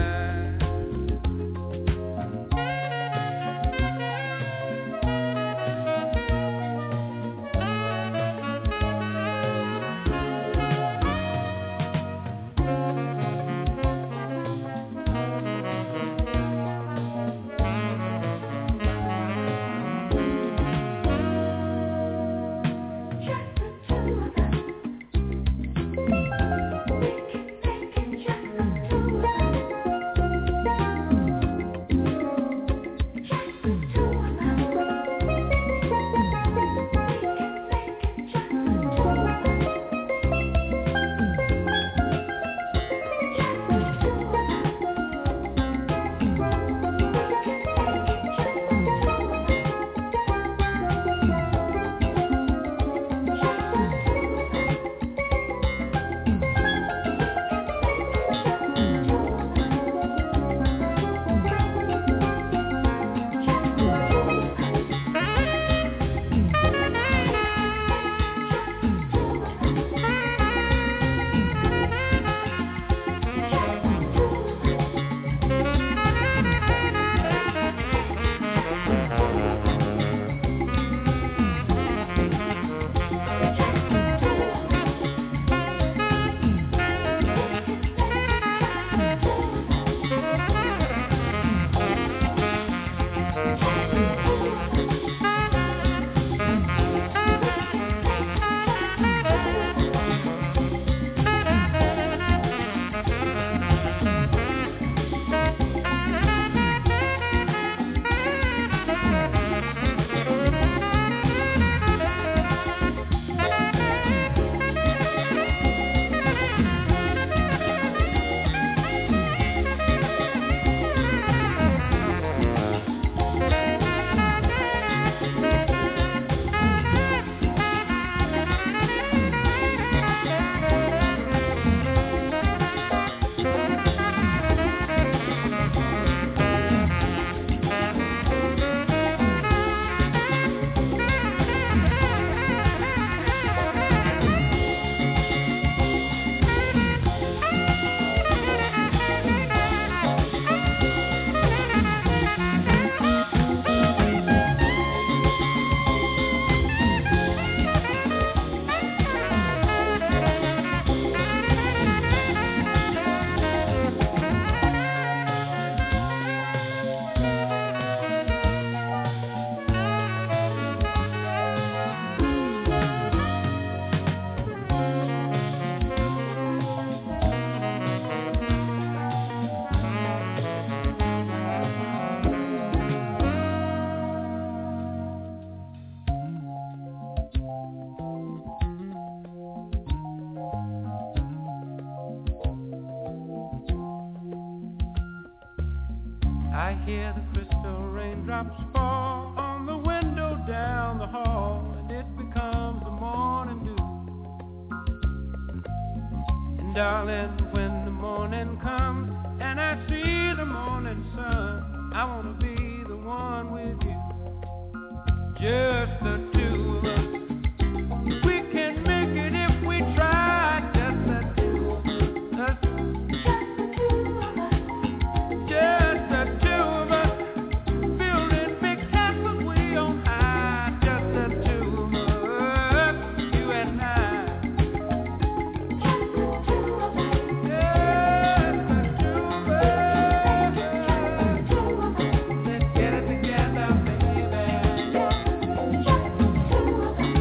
I hear the crystal raindrops fall on the window down the hall, and it becomes the morning dew. And darling, when the morning comes and I see the morning sun, I want to be the one with you, just the two of us. We can make it if we try, just the two of us. Just the two of us, building big castles way on high, just the two of us, you and I. Just the two of us, let's get it together, baby. Just the two of us.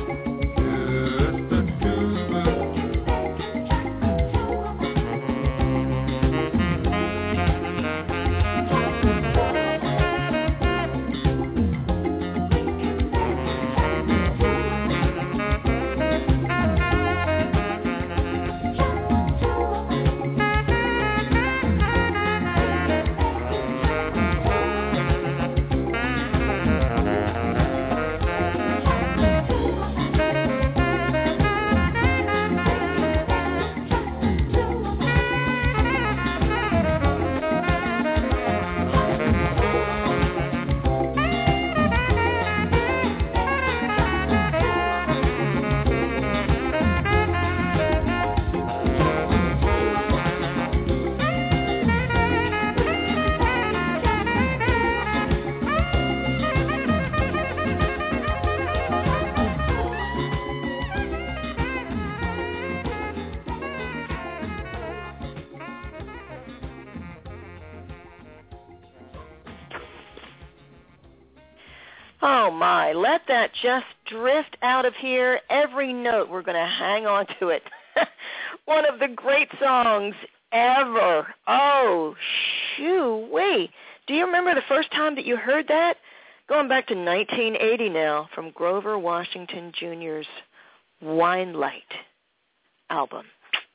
Oh, my. Let that just drift out of here. Every note, we're going to hang on to it. One of the great songs ever. Oh, shoo-wee. Do you remember the first time that you heard that? Going back to 1980 now, from Grover Washington Jr.'s Wine Light album.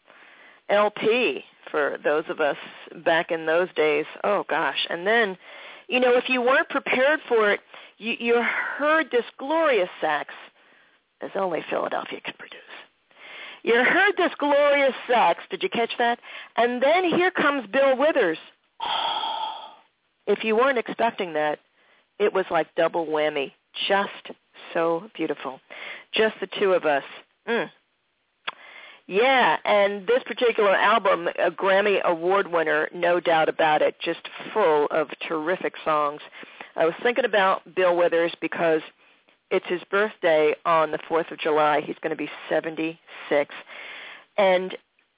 LP, for those of us back in those days. Oh, gosh. And then, you know, if you weren't prepared for it, you heard this glorious sax, as only Philadelphia can produce. You heard this glorious sax. Did you catch that? And then here comes Bill Withers. Oh, if you weren't expecting that, it was like double whammy. Just so beautiful. Just the two of us. Yeah, and this particular album, a Grammy Award winner, no doubt about it, just full of terrific songs. I was thinking about Bill Withers because it's his birthday on the 4th of July. He's going to be 76. And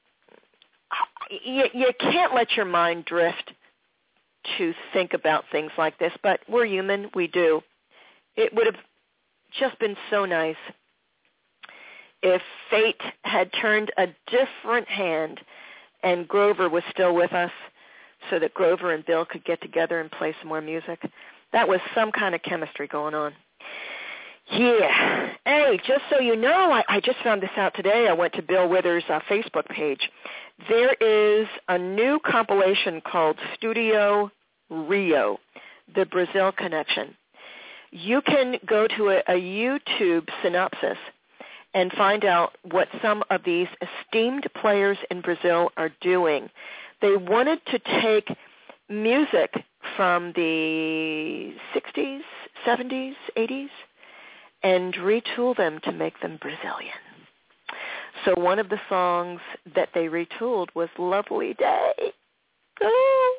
you can't let your mind drift to think about things like this, but we're human. We do. It would have just been so nice if fate had turned a different hand and Grover was still with us so that Grover and Bill could get together and play some more music. That was some kind of chemistry going on. Yeah. Hey, just so you know, I just found this out today. I went to Bill Withers' Facebook page. There is a new compilation called Studio Rio, The Brazil Connection. You can go to a YouTube synopsis and find out what some of these esteemed players in Brazil are doing. They wanted to take music from the 60s, 70s, 80s, and retool them to make them Brazilian. So one of the songs that they retooled was Lovely Day. Oh,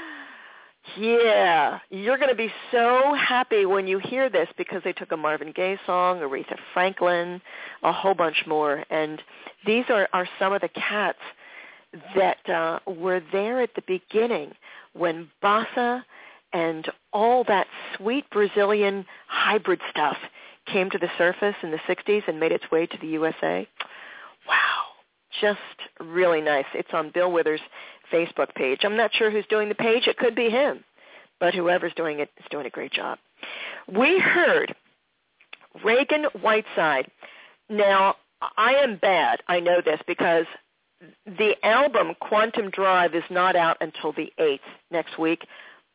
yeah. You're going to be so happy when you hear this because they took a Marvin Gaye song, Aretha Franklin, a whole bunch more. And these are some of the cats that were there at the beginning when bossa and all that sweet Brazilian hybrid stuff came to the surface in the 60s and made its way to the USA. Wow, just really nice. It's on Bill Withers' Facebook page. I'm not sure who's doing the page. It could be him, but whoever's doing it is doing a great job. We heard Reagan Whiteside. Now, I am bad. I know this because the album Quantum Drive is not out until the 8th next week, but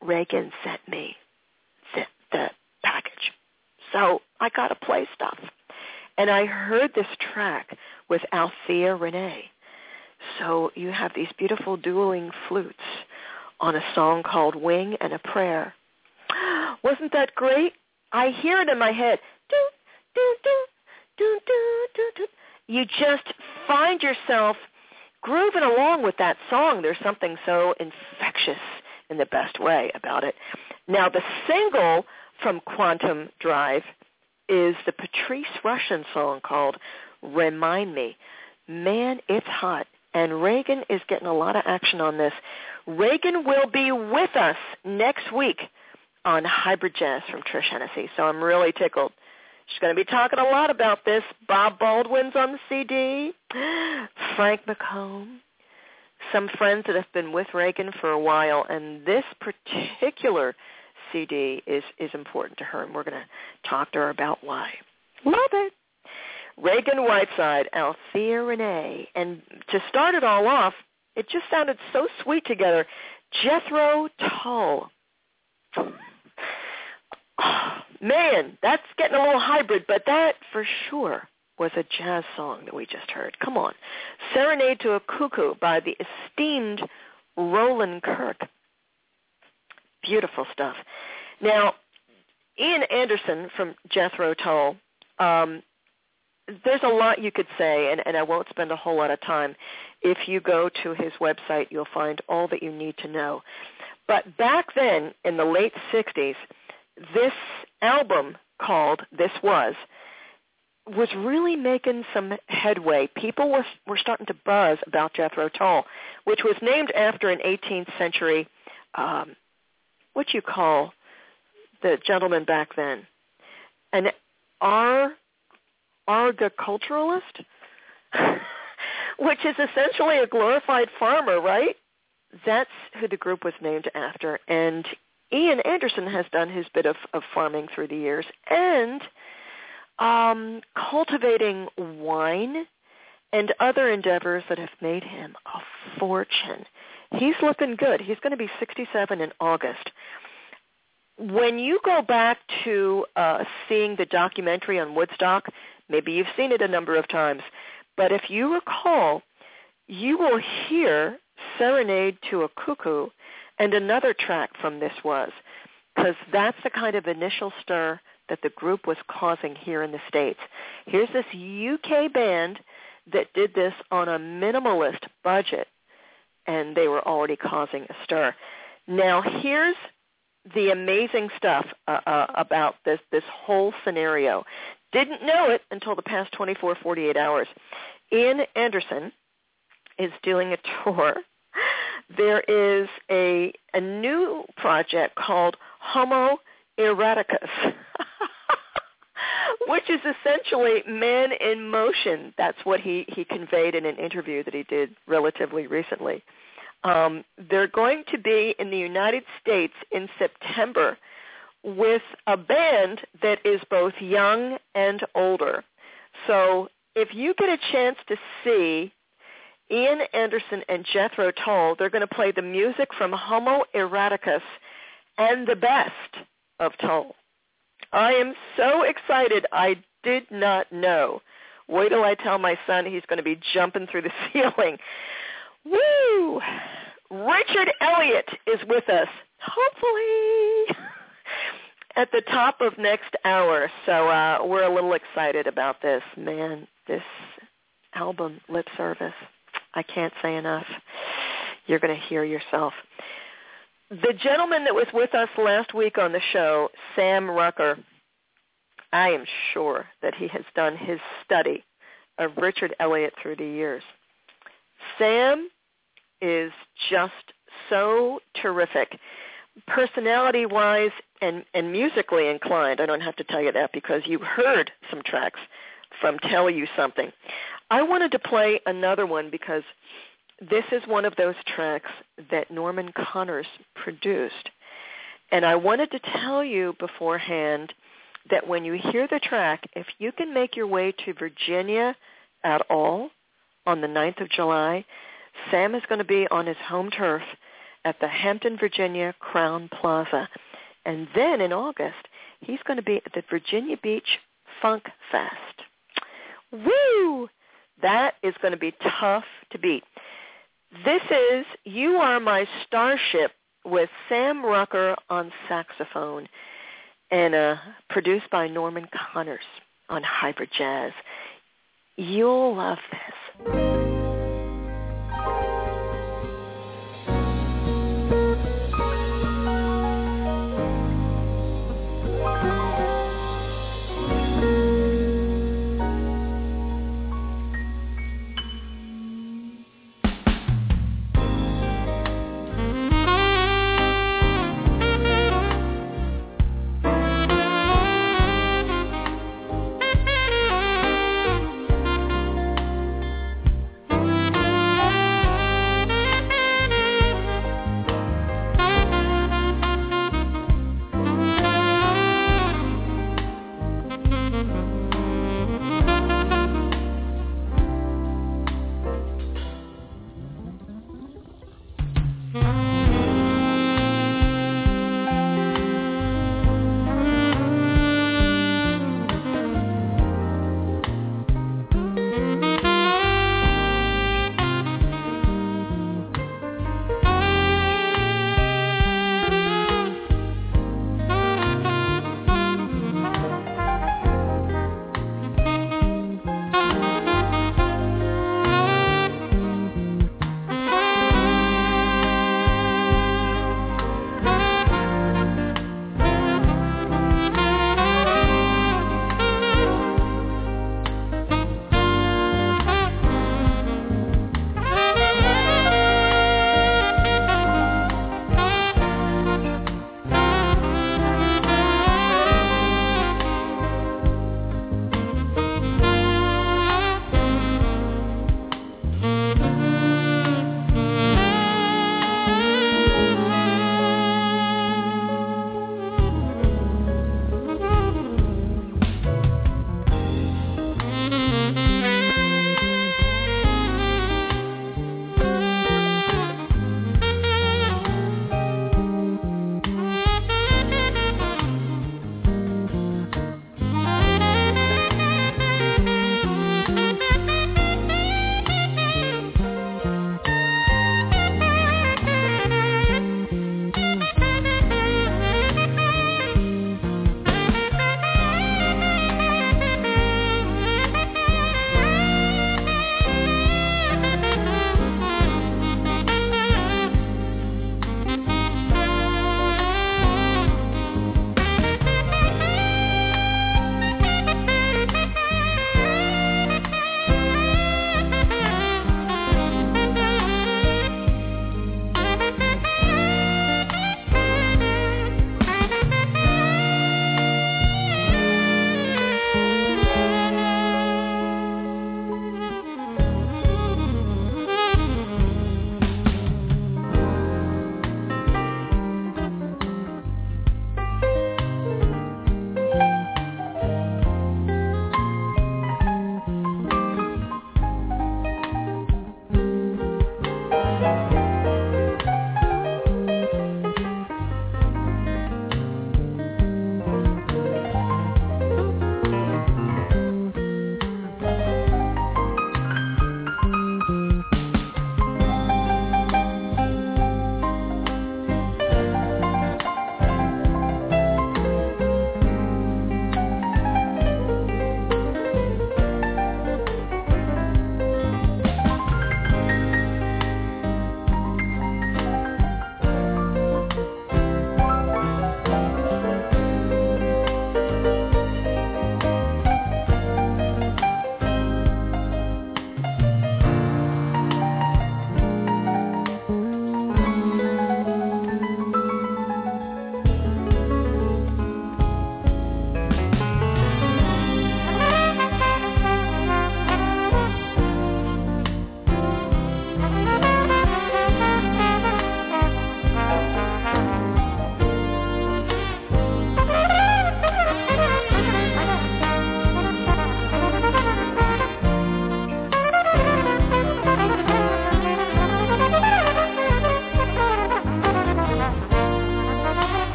Reagan sent me the package. So I got to play stuff. And I heard this track with Althea Renee. So you have these beautiful dueling flutes on a song called Wing and a Prayer. Wasn't that great? I hear it in my head. Do, do, do, do, do, do, do. You just find yourself grooving along with that song. There's something so infectious in the best way about it. Now, the single from Quantum Drive is the Patrice Rushen song called Remind Me. Man, it's hot. And Reagan is getting a lot of action on this. Reagan will be with us next week on Hybrid Jazz from Trish Hennessy, so I'm really tickled. She's going to be talking a lot about this. Bob Baldwin's on the CD, Frank McComb, some friends that have been with Reagan for a while, and this particular CD is important to her, and we're going to talk to her about why. Love it. Reagan Whiteside, Althea Renee, and to start it all off, it just sounded so sweet together, Jethro Tull. Oh, man, that's getting a little hybrid, but that for sure was a jazz song that we just heard. Come on. Serenade to a Cuckoo by the esteemed Roland Kirk. Beautiful stuff. Now, Ian Anderson from Jethro Tull, there's a lot you could say, and I won't spend a whole lot of time. If you go to his website, you'll find all that you need to know. But back then, in the late 60s, this album called This Was really making some headway. People were starting to buzz about Jethro Tull, which was named after an 18th century, what you call the gentleman back then, an agriculturalist, which is essentially a glorified farmer, right? That's who the group was named after. And Ian Anderson has done his bit of farming through the years and cultivating wine and other endeavors that have made him a fortune. He's looking good. He's going to be 67 in August. When you go back to seeing the documentary on Woodstock, maybe you've seen it a number of times, but if you recall, you will hear Serenade to a Cuckoo and another track from This Was, because that's the kind of initial stir that the group was causing here in the States. Here's this UK band that did this on a minimalist budget, and they were already causing a stir. Now, here's the amazing stuff about this whole scenario. Didn't know it until the past 24, 48 hours. Ian Anderson is doing a tour. There is a new project called Homo Eroticus, which is essentially man in motion. That's what he conveyed in an interview that he did relatively recently. They're going to be in the United States in September with a band that is both young and older. So if you get a chance to see Ian Anderson and Jethro Tull, they're going to play the music from Homo Eroticus and the best of Tull. I am so excited. I did not know. Wait till I tell my son he's going to be jumping through the ceiling. Woo! Richard Elliott is with us, hopefully, at the top of next hour. So we're a little excited about this. Man, this album, Lip Service, I can't say enough. You're going to hear yourself. The gentleman that was with us last week on the show, Sam Rucker, I am sure that he has done his study of Richard Elliott through the years. Sam is just so terrific, personality-wise and musically inclined. I don't have to tell you that because you heard some tracks from Tell You Something. I wanted to play another one because this is one of those tracks that Norman Connors produced. And I wanted to tell you beforehand that when you hear the track, if you can make your way to Virginia at all on the 9th of July, Sam is going to be on his home turf at the Hampton, Virginia Crown Plaza. And then in August, he's going to be at the Virginia Beach Funk Fest. Woo! That is going to be tough to beat. This is You Are My Starship with Sam Rucker on saxophone and produced by Norman Connors on Hybrid Jazz. You'll love this.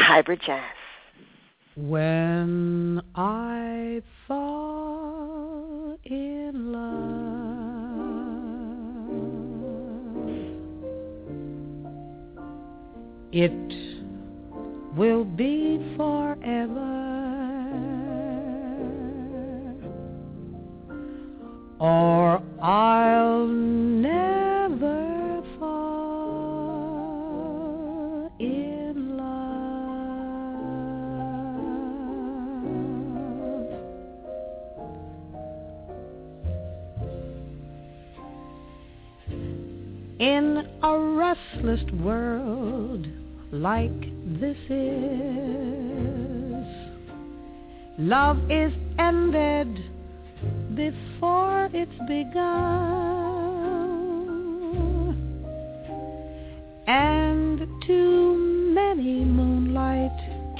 Hybrid Jazz. When I fall in love, it will be forever, or I'll never fall in love. In a restless world like this is, love is ended before it's begun, and too many moonlight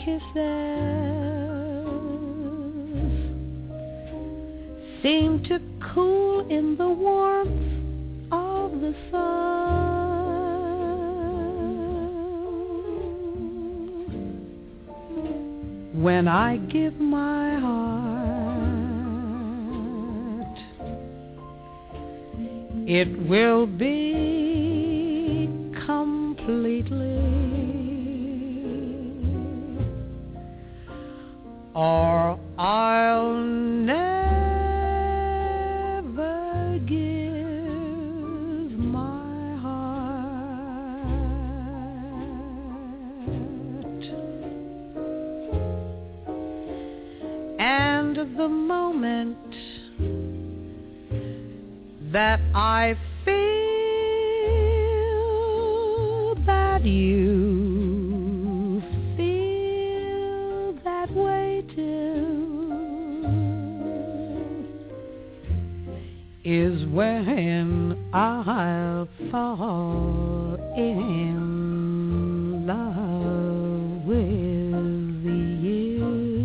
kisses seem to cool in the warmth of the sun. When I give my heart, it will be completely, or I'll never give my heart. And the moment that I feel that you feel that way too is when I'll fall in love with you.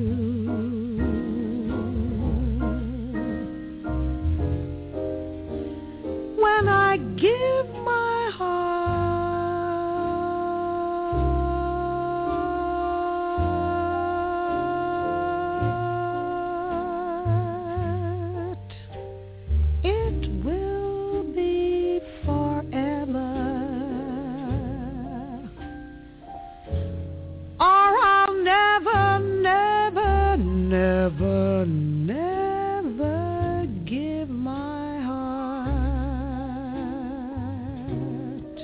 When I give my heart, it will be forever, or I'll never, never, never, never give my heart.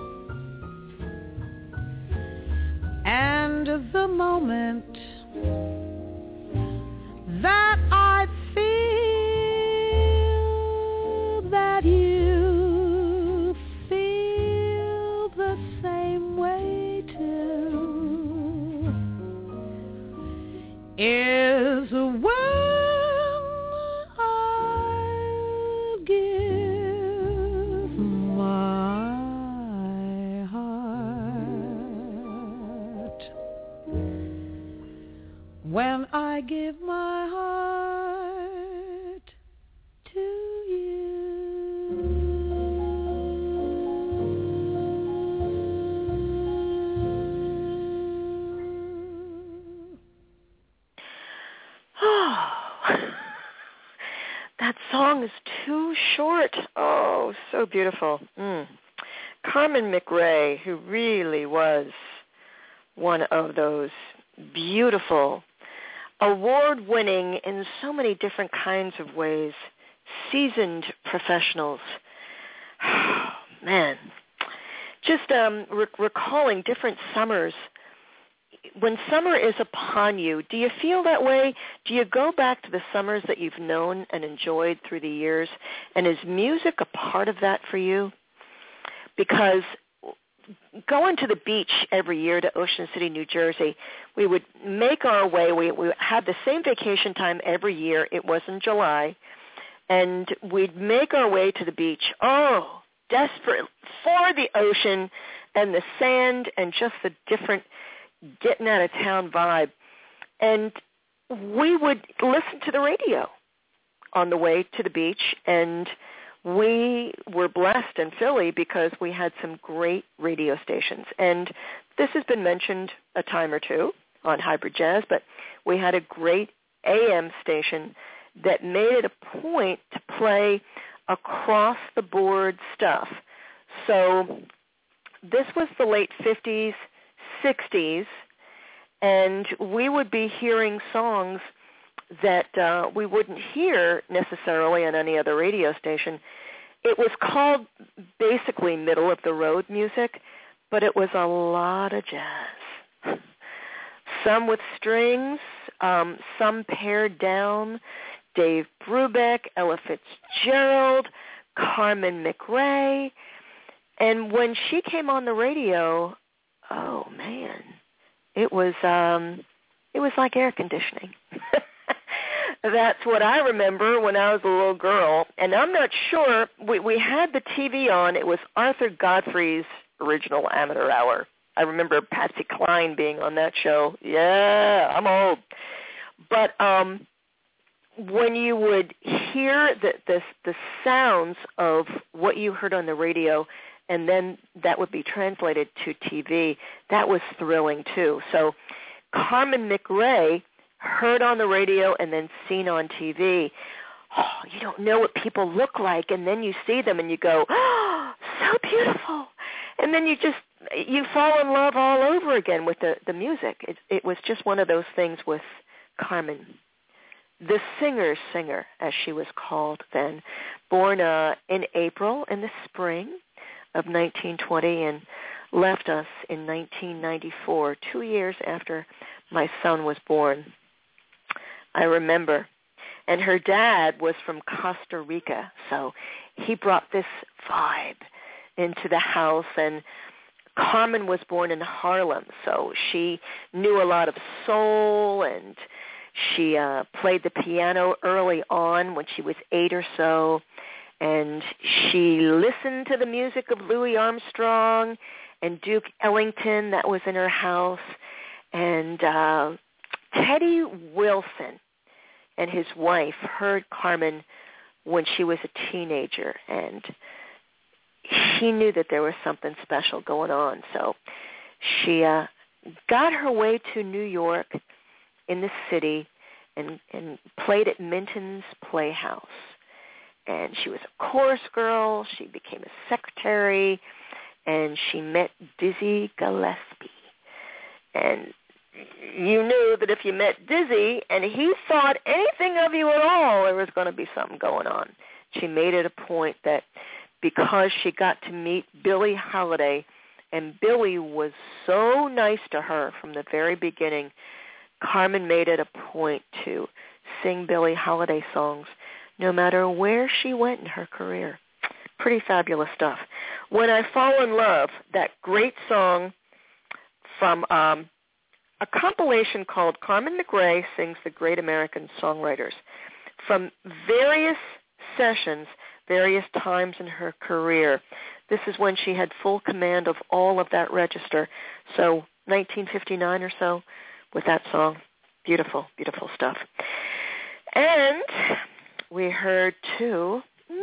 And the moment that I feel that you feel the same way too is when I'll give my heart. When I give my heart to you. Oh, that song is too short. Oh, so beautiful. Carmen McRae, who really was one of those beautiful, award-winning in so many different kinds of ways, seasoned professionals. Oh, man. Just recalling different summers. When summer is upon you, do you feel that way? Do you go back to the summers that you've known and enjoyed through the years? And is music a part of that for you? Because going to the beach every year to Ocean City, New Jersey, we would make our way. We had the same vacation time every year. It was in July. And we'd make our way to the beach, desperate for the ocean and the sand and just the different getting out of town vibe. And we would listen to the radio on the way to the beach, and we were blessed in Philly because we had some great radio stations. And this has been mentioned a time or two on Hybrid Jazz, but we had a great AM station that made it a point to play across-the-board stuff. So this was the late 50s, 60s, and we would be hearing songs that we wouldn't hear necessarily on any other radio station. It was called basically middle-of-the-road music, but it was a lot of jazz. Some with strings, some pared down. Dave Brubeck, Ella Fitzgerald, Carmen McRae. And when she came on the radio, oh man, it was like air conditioning. That's what I remember when I was a little girl. And I'm not sure, we had the TV on. It was Arthur Godfrey's original amateur hour. I remember Patsy Cline being on that show. Yeah, I'm old. But when you would hear the sounds of what you heard on the radio, and then that would be translated to TV, that was thrilling too. So Carmen McRae, heard on the radio and then seen on TV. Oh, you don't know what people look like, and then you see them and you go, oh, so beautiful. And then you fall in love all over again with the music. It was just one of those things with Carmen. The singer's singer, as she was called then, born in April, in the spring of 1920, and left us in 1994, 2 years after my son was born. I remember. And her dad was from Costa Rica, so he brought this vibe into the house. And Carmen was born in Harlem, so she knew a lot of soul, and she played the piano early on when she was 8 or so, and she listened to the music of Louis Armstrong and Duke Ellington. That was in her house. And Teddy Wilson and his wife heard Carmen when she was a teenager, and he knew that there was something special going on. So she got her way to New York in the city and played at Minton's Playhouse. And she was a chorus girl. She became a secretary, and she met Dizzy Gillespie. And you knew that if you met Dizzy and he thought anything of you at all, there was going to be something going on. She made it a point that because she got to meet Billie Holiday, and Billie was so nice to her from the very beginning, Carmen made it a point to sing Billie Holiday songs no matter where she went in her career. Pretty fabulous stuff. When I Fall in Love, that great song from a compilation called Carmen McRae Sings the Great American Songwriters, from various sessions, various times in her career. This is when she had full command of all of that register. So 1959 or so with that song. Beautiful, beautiful stuff. And we heard, too,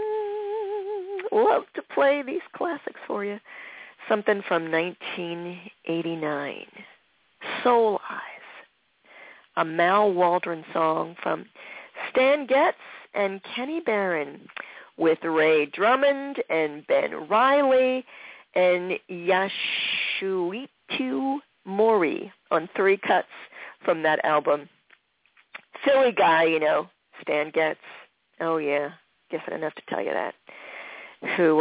love to play these classics for you, something from 1989, Soul Eyes, a Mal Waldron song from Stan Getz and Kenny Barron, with Ray Drummond and Ben Riley and Yashuitu Mori on 3 cuts from that album. Philly guy, you know, Stan Getz. Oh, yeah, guess I don't have to tell you that. Who,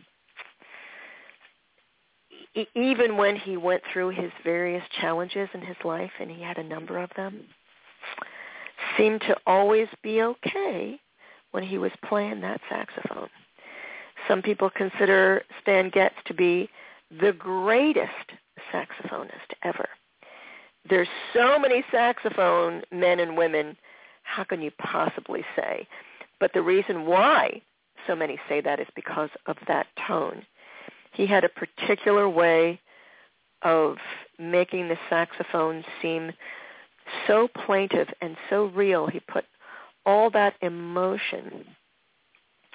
even when he went through his various challenges in his life, and he had a number of them, seemed to always be okay when he was playing that saxophone. Some people consider Stan Getz to be the greatest saxophonist ever. There's so many saxophone men and women, how can you possibly say? But the reason why so many say that is because of that tone. He had a particular way of making the saxophone seem so plaintive and so real. He put all that emotion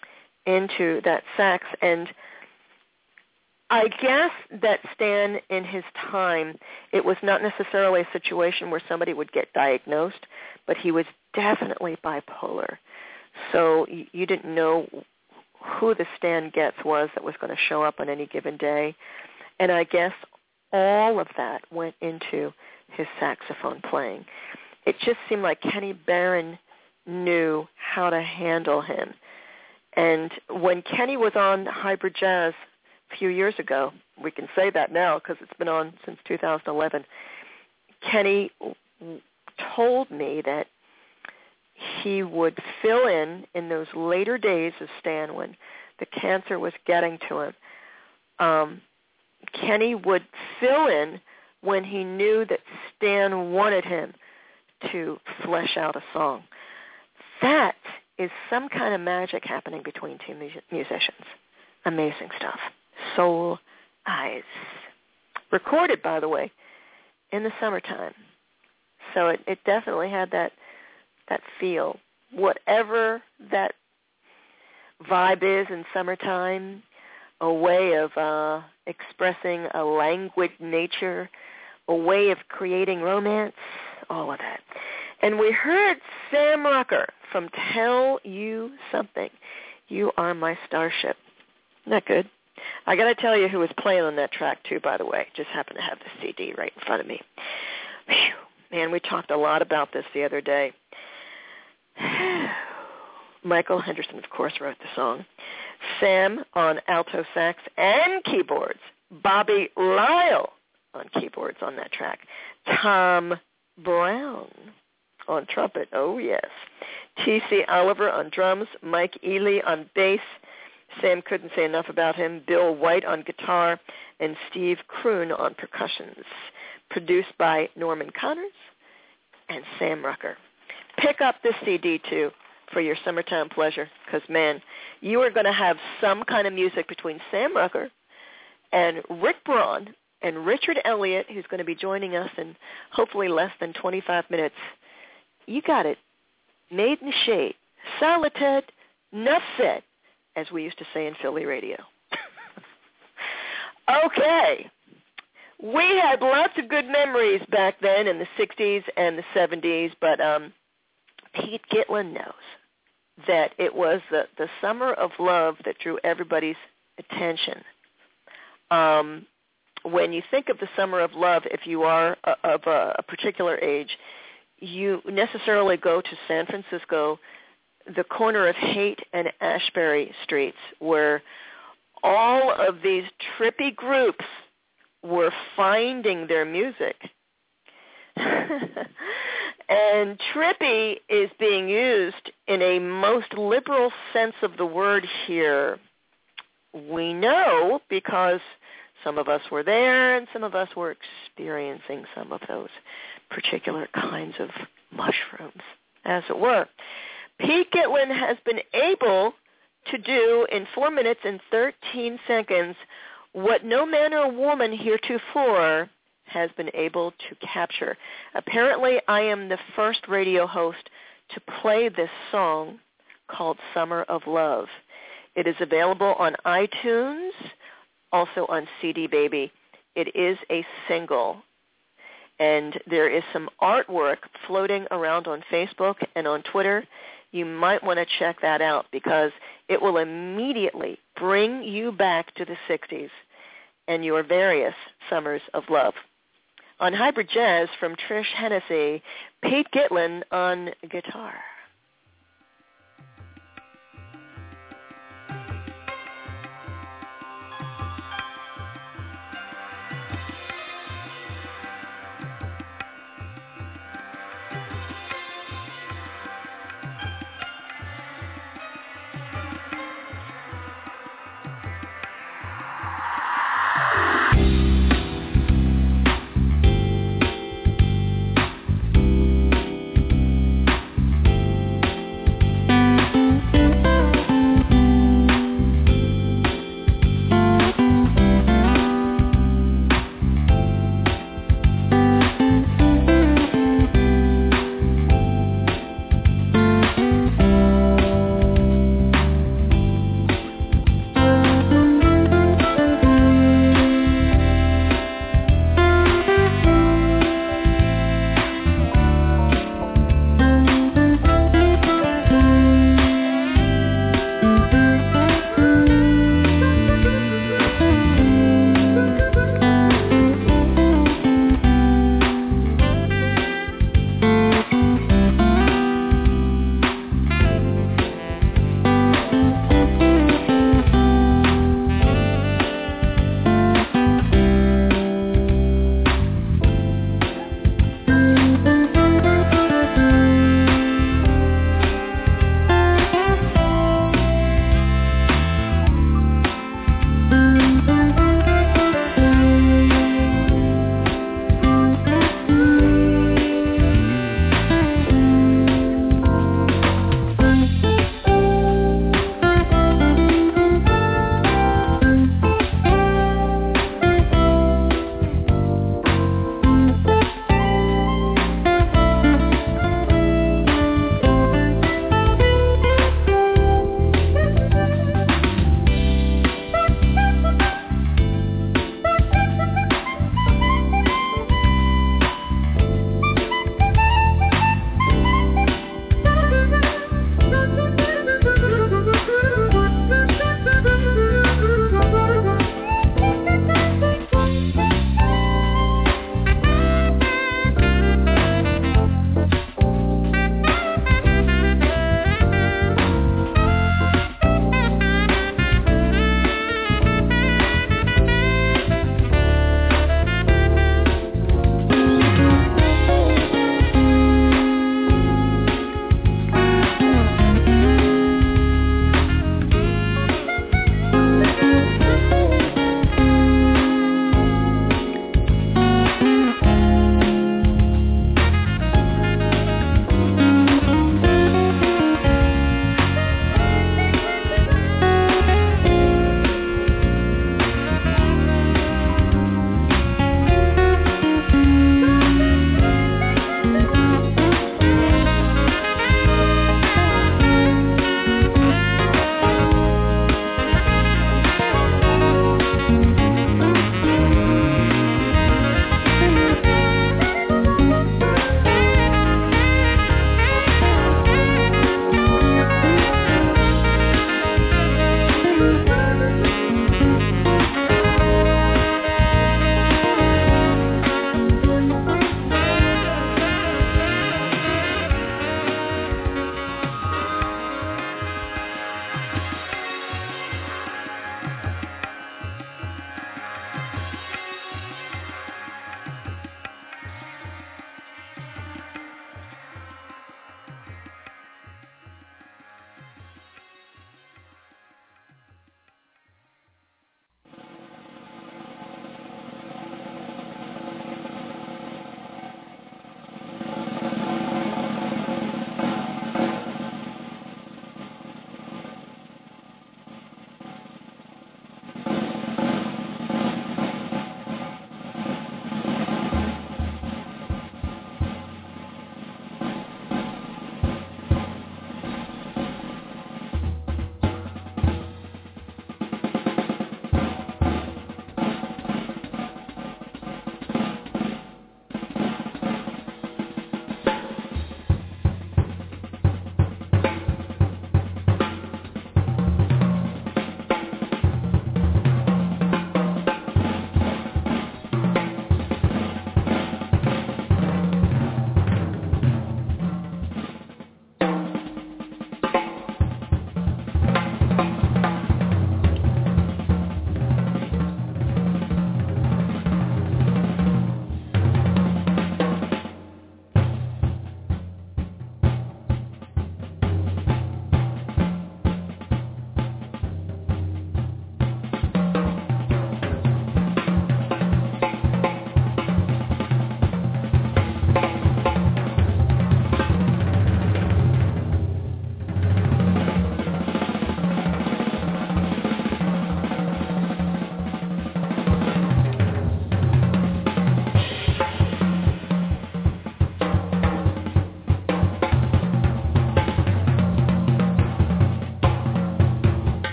into that sax. And I guess that Stan, in his time, it was not necessarily a situation where somebody would get diagnosed, but he was definitely bipolar. So you didn't know who the Stan Getz was that was going to show up on any given day. And I guess all of that went into his saxophone playing. It just seemed like Kenny Barron knew how to handle him. And when Kenny was on Hybrid Jazz a few years ago, we can say that now because it's been on since 2011, Kenny told me that he would fill in those later days of Stan when the cancer was getting to him. Kenny would fill in when he knew that Stan wanted him to flesh out a song. That is some kind of magic happening between two musicians. Amazing stuff. Soul Eyes. Recorded, by the way, in the summertime. So it definitely had that feel. Whatever that vibe is in summertime, a way of expressing a languid nature, a way of creating romance, all of that. And we heard Sam Rucker from Tell You Something. You Are My Starship. Isn't that good? I got to tell you who was playing on that track, too, by the way. Just happened to have the CD right in front of me. Whew. Man, we talked a lot about this the other day. Michael Henderson, of course, wrote the song. Sam on alto sax and keyboards. Bobby Lyle on keyboards on that track. Tom Brown on trumpet. Oh, yes. T.C. Oliver on drums. Mike Ely on bass. Sam couldn't say enough about him. Bill White on guitar. And Steve Kroon on percussions. Produced by Norman Connors and Sam Rucker. Pick up this CD, too, for your summertime pleasure, because, man, you are going to have some kind of music between Sam Rucker and Rick Braun and Richard Elliott, who's going to be joining us in hopefully less than 25 minutes. You got it. Made in the shade. Solitude, nuff said, as we used to say in Philly radio. Okay. We had lots of good memories back then in the 60s and the 70s, but Pete Gitlin knows that it was the summer of love that drew everybody's attention. When you think of the summer of love, if you are of a particular age, you necessarily go to San Francisco, the corner of Haight and Ashbury Streets, where all of these trippy groups were finding their music. And trippy is being used in a most liberal sense of the word here. We know because some of us were there and some of us were experiencing some of those particular kinds of mushrooms, as it were. Pete Gitlin has been able to do in 4 minutes and 13 seconds what no man or woman heretofore has been able to capture. Apparently, I am the first radio host to play this song called Summer of Love. It is available on iTunes, also on CD Baby. It is a single. And there is some artwork floating around on Facebook and on Twitter. You might want to check that out because it will immediately bring you back to the 60s and your various summers of love. On Hybrid Jazz from Trish Hennessy, Pete Gitlin on guitar.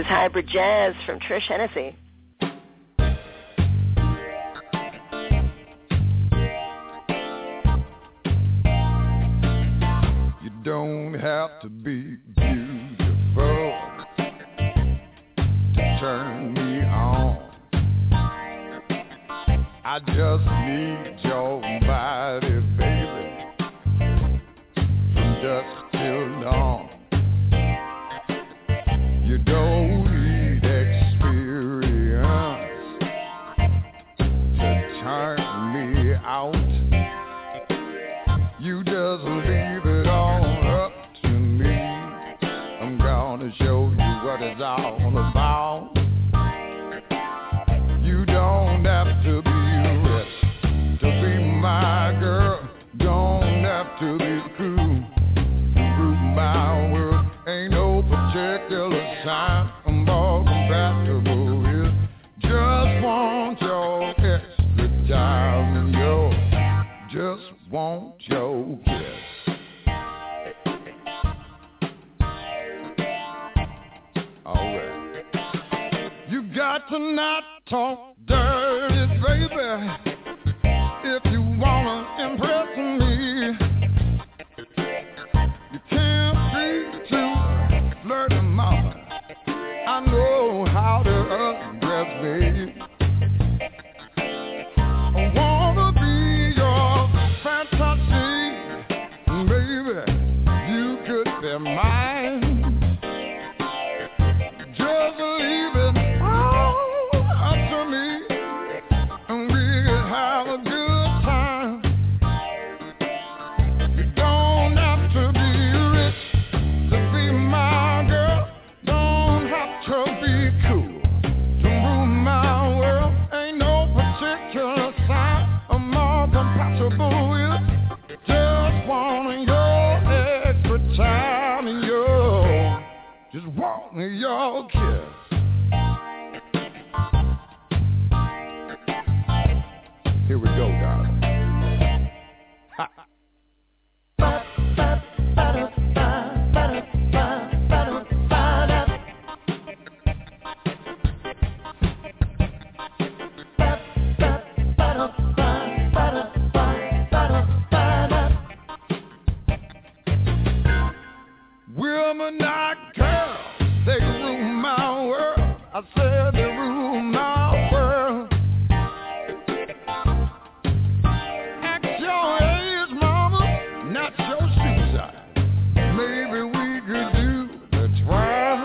is Hybrid Jazz from Trish Hennessy. You don't have to be beautiful to turn me on. I just need your body, baby, from dusk till dawn. You don't need experience to turn me out. You just leave it all up to me. I'm gonna show you what it's all about. You don't have to be rich to be my girl. Don't have to be cool to rule my world. Ain't no particular sign I'm more compatible with. Just want your extra time and your just want your kiss. Alright. You got to not talk dirty, baby, if you wanna impress me. You can't be too flirty, mama. I know how to undress, baby. I wanna be your fantasy, baby. You could be mine. Just leave it all up to me, and we'll have a good time. You don't have to be rich to be my girl. Don't have to be cool to rule my world. Ain't no particular sign I'm more compatible with. Just wanting your extra time and your just wanting your kiss. Here we go, darling. Ha. Women, not girls, they rule my world. I said they rule my world. Act your age, mama, not your shoe size. Maybe we could do the trial.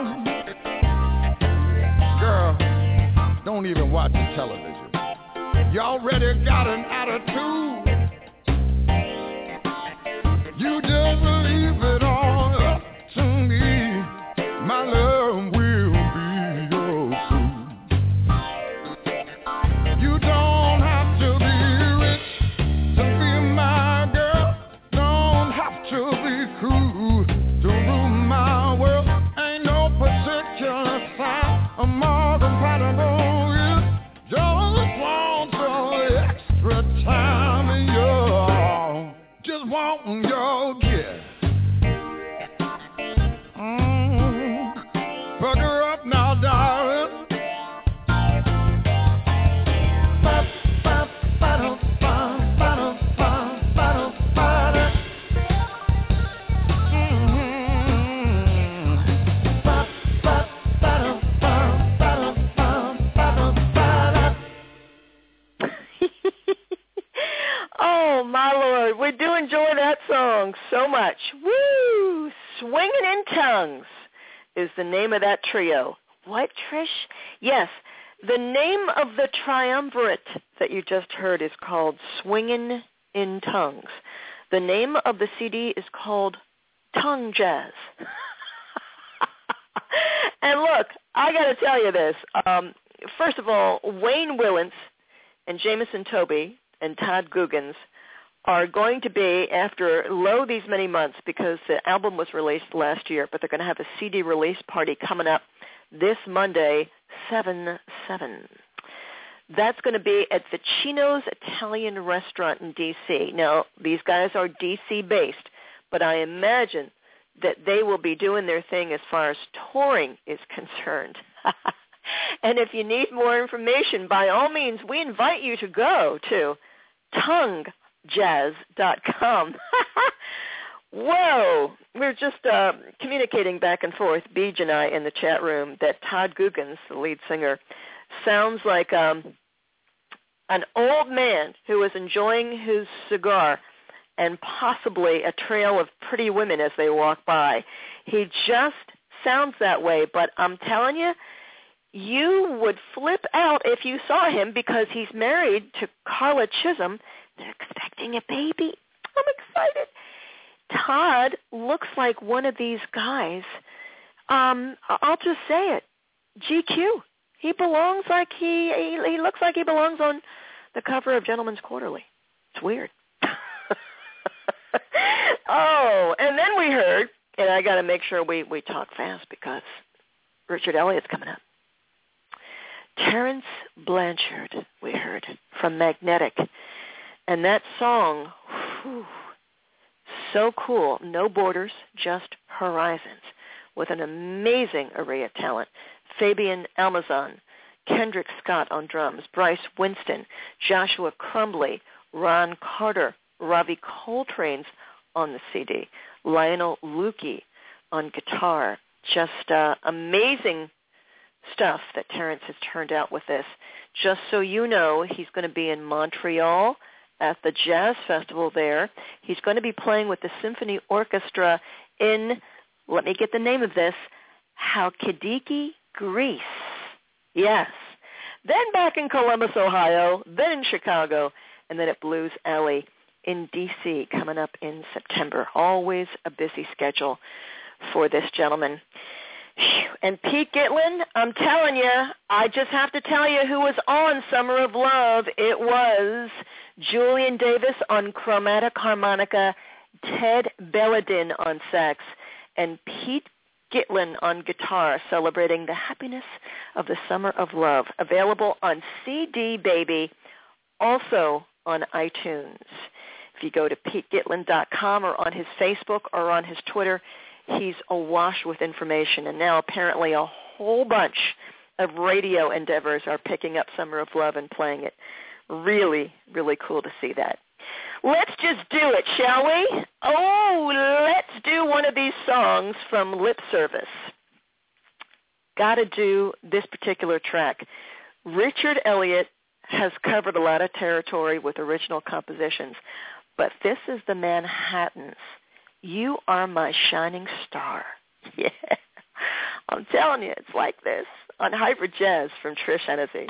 Girl, don't even watch the television. You already got an attitude. You just leave it all up to me. My love will be your food. You don't have to be rich to be my girl. Don't have to be cool to rule my world. Ain't no particular sign I'm more compatible with. Just want your extra time and your just want your kiss. Pucker up now, darling. Oh, my Lord, we do enjoy that song so much. Woo! Swinging in Tongues is the name of that trio. What, Trish? Yes, the name of the triumvirate that you just heard is called Swinging in Tongues. The name of the CD is called Tongue Jazz. And look, I got to tell you this. First of all, Wayne Willens and Jameson Toby and Todd Googans are going to be, after these many months, because the album was released last year, but they're going to have a CD release party coming up this Monday, 7/7. That's going to be at the Chino's Italian Restaurant in D.C. Now, these guys are D.C. based, but I imagine that they will be doing their thing as far as touring is concerned. And if you need more information, by all means, we invite you to go to tonguejazz.com. Whoa! We're just communicating back and forth, Beej and I, in the chat room, that Todd Googans, the lead singer, sounds like an old man who is enjoying his cigar and possibly a trail of pretty women as they walk by. He just sounds that way, but I'm telling you, you would flip out if you saw him because he's married to Carla Chisholm. They're expecting a baby. I'm excited. Todd looks like one of these guys. I'll just say it. GQ. He belongs like he looks like he belongs on the cover of Gentleman's Quarterly. It's weird. Oh, and then we heard, and I got to make sure we talk fast because Richard Elliott's coming up. Terence Blanchard, we heard, from Magnetic. And that song, whew, so cool. No borders, just horizons, with an amazing array of talent. Fabian Almazan, Kendrick Scott on drums, Bryce Winston, Joshua Crumbly, Ron Carter, Ravi Coltrane's on the CD, Lionel Lukey on guitar. Just amazing stuff that Terence has turned out with this. Just so you know, he's going to be in Montreal at the Jazz Festival there. He's going to be playing with the Symphony Orchestra in, let me get the name of this, Halkidiki, Greece. Yes. Then back in Columbus, Ohio, then in Chicago, and then at Blues Alley in D.C. coming up in September. Always a busy schedule for this gentleman. And Pete Gitlin, I'm telling you, I just have to tell you who was on Summer of Love. It was Julian Davis on chromatic harmonica, Ted Belladin on sax, and Pete Gitlin on guitar, celebrating the happiness of the Summer of Love. Available on CD, baby, also on iTunes. If you go to PeteGitlin.com or on his Facebook or on his Twitter, he's awash with information. And now apparently a whole bunch of radio endeavors are picking up Summer of Love and playing it. Really, really cool to see that. Let's just do it, shall we? Oh, let's do one of these songs from Lip Service. Got to do this particular track. Richard Elliott has covered a lot of territory with original compositions, but this is the Manhattans. You Are My Shining Star. Yeah. I'm telling you, it's like this on Hybrid Jazz from Trish Hennessy.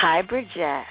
Hybrid Jazz.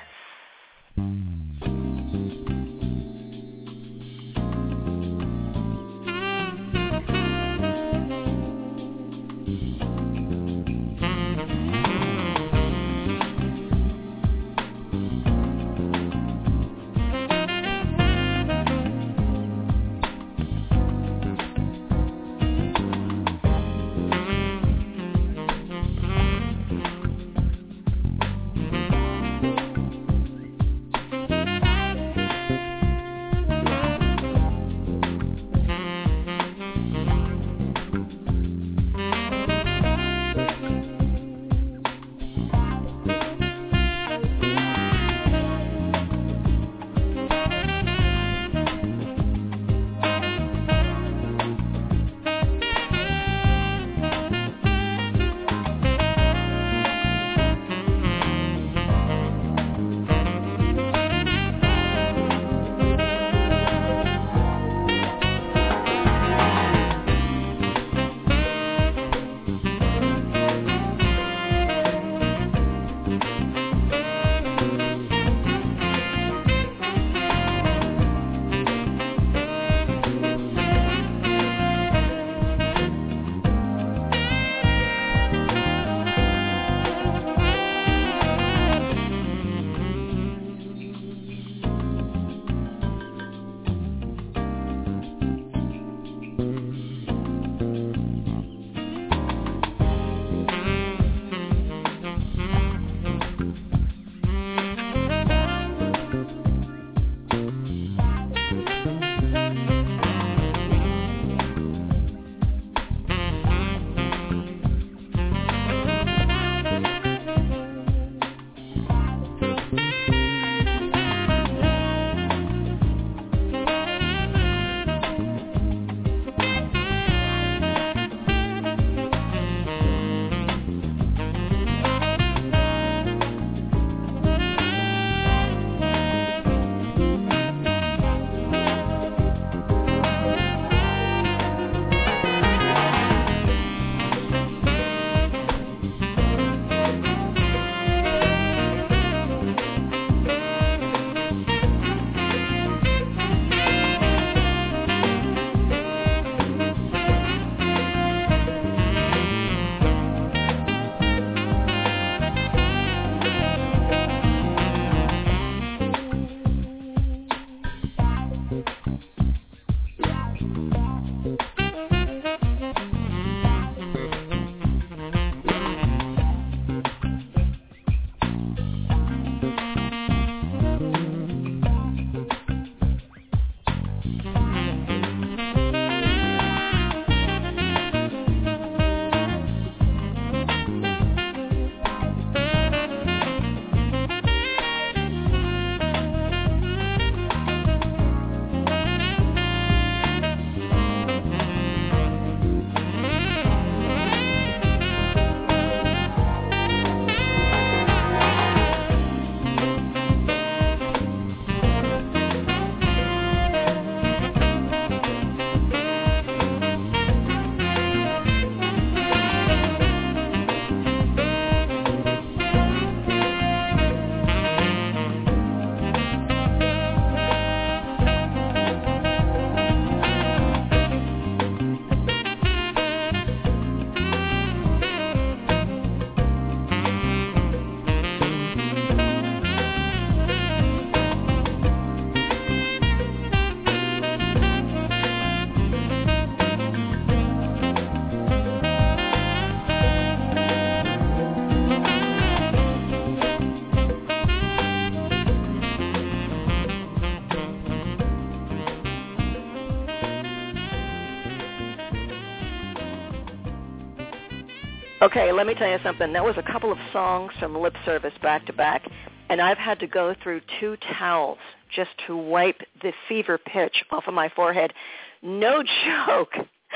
Okay, let me tell you something. That was a couple of songs from Lip Service back to back, and I've had to go through 2 towels just to wipe the fever pitch off of my forehead. No joke.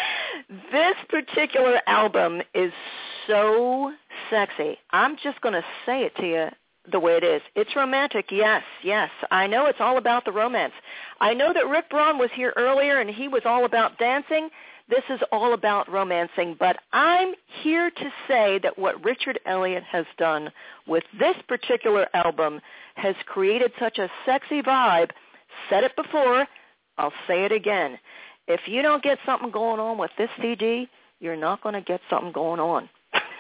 This particular album is so sexy. I'm just going to say it to you the way it is. It's romantic, yes. I know it's all about the romance. I know that Rick Braun was here earlier, and he was all about dancing. this is all about romancing, but I'm here to say that what Richard Elliott has done with this particular album has created such a sexy vibe. Said it before, I'll say it again. If you don't get something going on with this CD, you're not going to get something going on.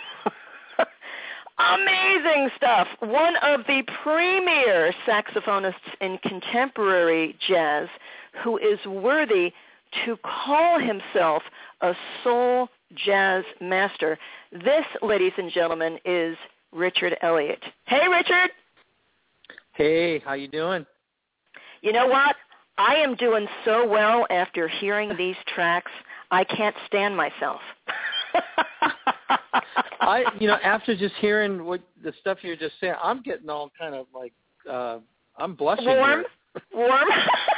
Amazing stuff. One of the premier saxophonists in contemporary jazz who is worthy to call himself a soul jazz master. This, ladies and gentlemen, is Richard Elliott. Hey, Richard. Hey, how you doing? You know what? I am doing so well after hearing these tracks. I can't stand myself. After just hearing what the stuff you were just saying, I'm getting all kind of like, I'm blushing. Warm? Warm?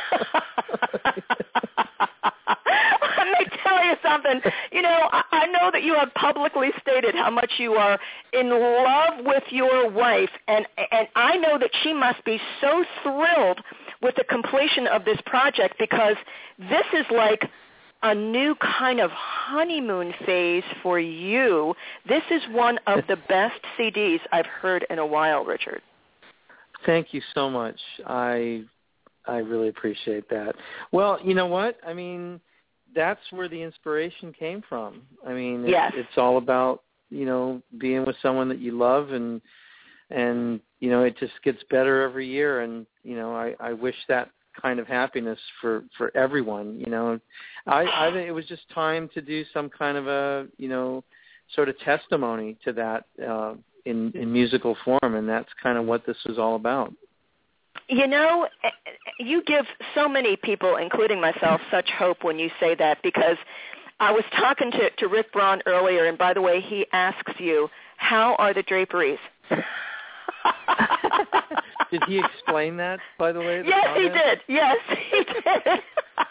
Let me tell you something. I know that you have publicly stated how much you are in love with your wife, and I know that she must be so thrilled with the completion of this project, because this is like a new kind of honeymoon phase for you. This is one of the best CDs I've heard in a while, Richard. Thank you so much. I really appreciate that. Well, you know what? I mean, that's where the inspiration came from. I mean, yes. It's all about, being with someone that you love, and it just gets better every year. And, I wish that kind of happiness for everyone. I think it was just time to do some kind of a, sort of testimony to that in musical form. And that's kind of what this was all about. You give so many people, including myself, such hope when you say that, because I was talking to Rick Braun earlier, and by the way, he asks you, how are the draperies? Did he explain that, by the way? Yes, he did. Yes, he did.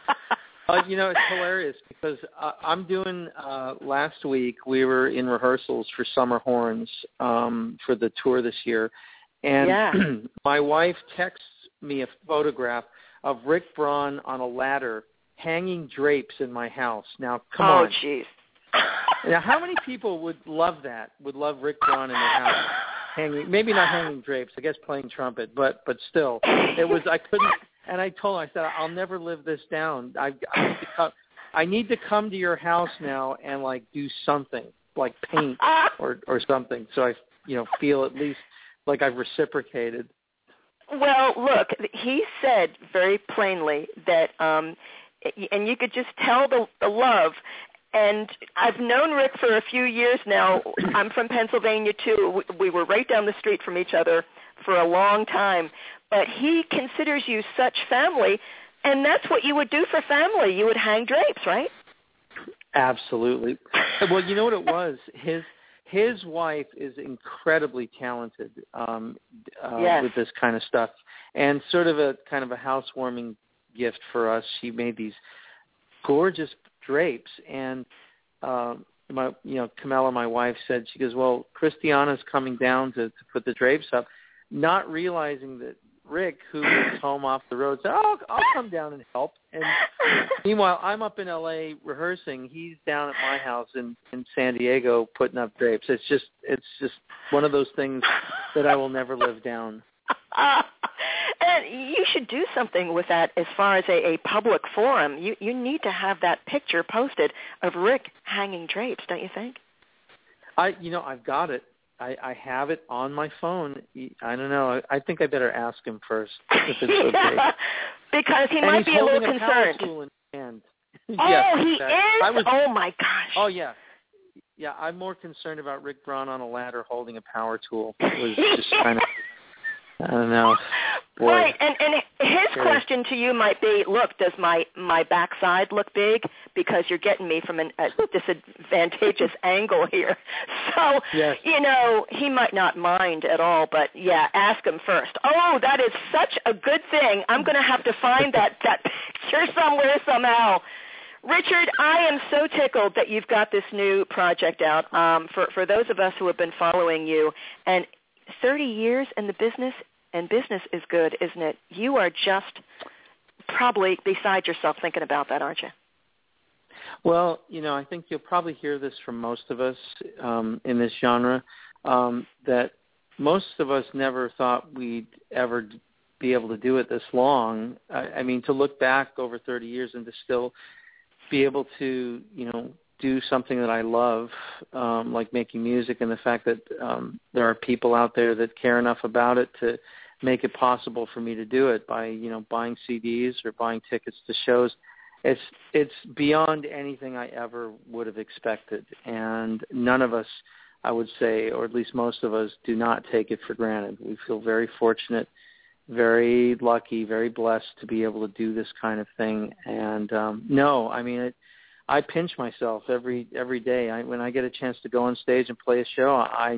It's hilarious because I'm doing, last week we were in rehearsals for Summer Horns for the tour this year. And my wife texts me a photograph of Rick Braun on a ladder hanging drapes in my house. Now, come on. Oh, jeez. Now, how many people would love that, would love Rick Braun in their house? Maybe not hanging drapes, I guess playing trumpet, but still. I couldn't, and I told her, I said, I'll never live this down. I need to come to your house now and, like, do something, like paint or something, so I, feel at least like I've reciprocated. Well, look, he said very plainly that, and you could just tell the love. And I've known Rick for a few years now. I'm from Pennsylvania, too. We were right down the street from each other for a long time. But he considers you such family, and that's what you would do for family. You would hang drapes, right? Absolutely. Well, you know what it was? His wife is incredibly talented with this kind of stuff, and sort of a kind of a housewarming gift for us. She made these gorgeous drapes, and Camilla, my wife, said, she goes, well, Christiana's coming down to put the drapes up, not realizing that Rick, who was home off the road, said, oh, I'll come down and help. And meanwhile, I'm up in L.A. rehearsing. He's down at my house in San Diego putting up drapes. It's just one of those things that I will never live down. And you should do something with that as far as a public forum. You need to have that picture posted of Rick hanging drapes, don't you think? I've got it. I have it on my phone. I don't know. I think I better ask him first if it's okay. Because he might be a little concerned. Power tool in hand. Oh, he is? Oh, my gosh. Oh, yeah. Yeah, I'm more concerned about Rick Braun on a ladder holding a power tool. It was just kind of, I don't know. Boy. Right, and his question to you might be, look, does my backside look big? Because you're getting me from a disadvantageous angle here. So, yes. He might not mind at all, but, yeah, ask him first. Oh, that is such a good thing. I'm going to have to find that picture somewhere somehow. Richard, I am so tickled that you've got this new project out. For those of us who have been following you, and 30 years in the business, and business is good, isn't it? You are just probably beside yourself thinking about that, aren't you? Well, I think you'll probably hear this from most of us in this genre, that most of us never thought we'd ever be able to do it this long. I mean, to look back over 30 years and to still be able to, do something that I love, like making music, and the fact that there are people out there that care enough about it to make it possible for me to do it by, buying CDs or buying tickets to shows. It's beyond anything I ever would have expected, and none of us, I would say, or at least most of us, do not take it for granted. We feel very fortunate, very lucky, very blessed to be able to do this kind of thing. And I pinch myself every day. When I get a chance to go on stage and play a show,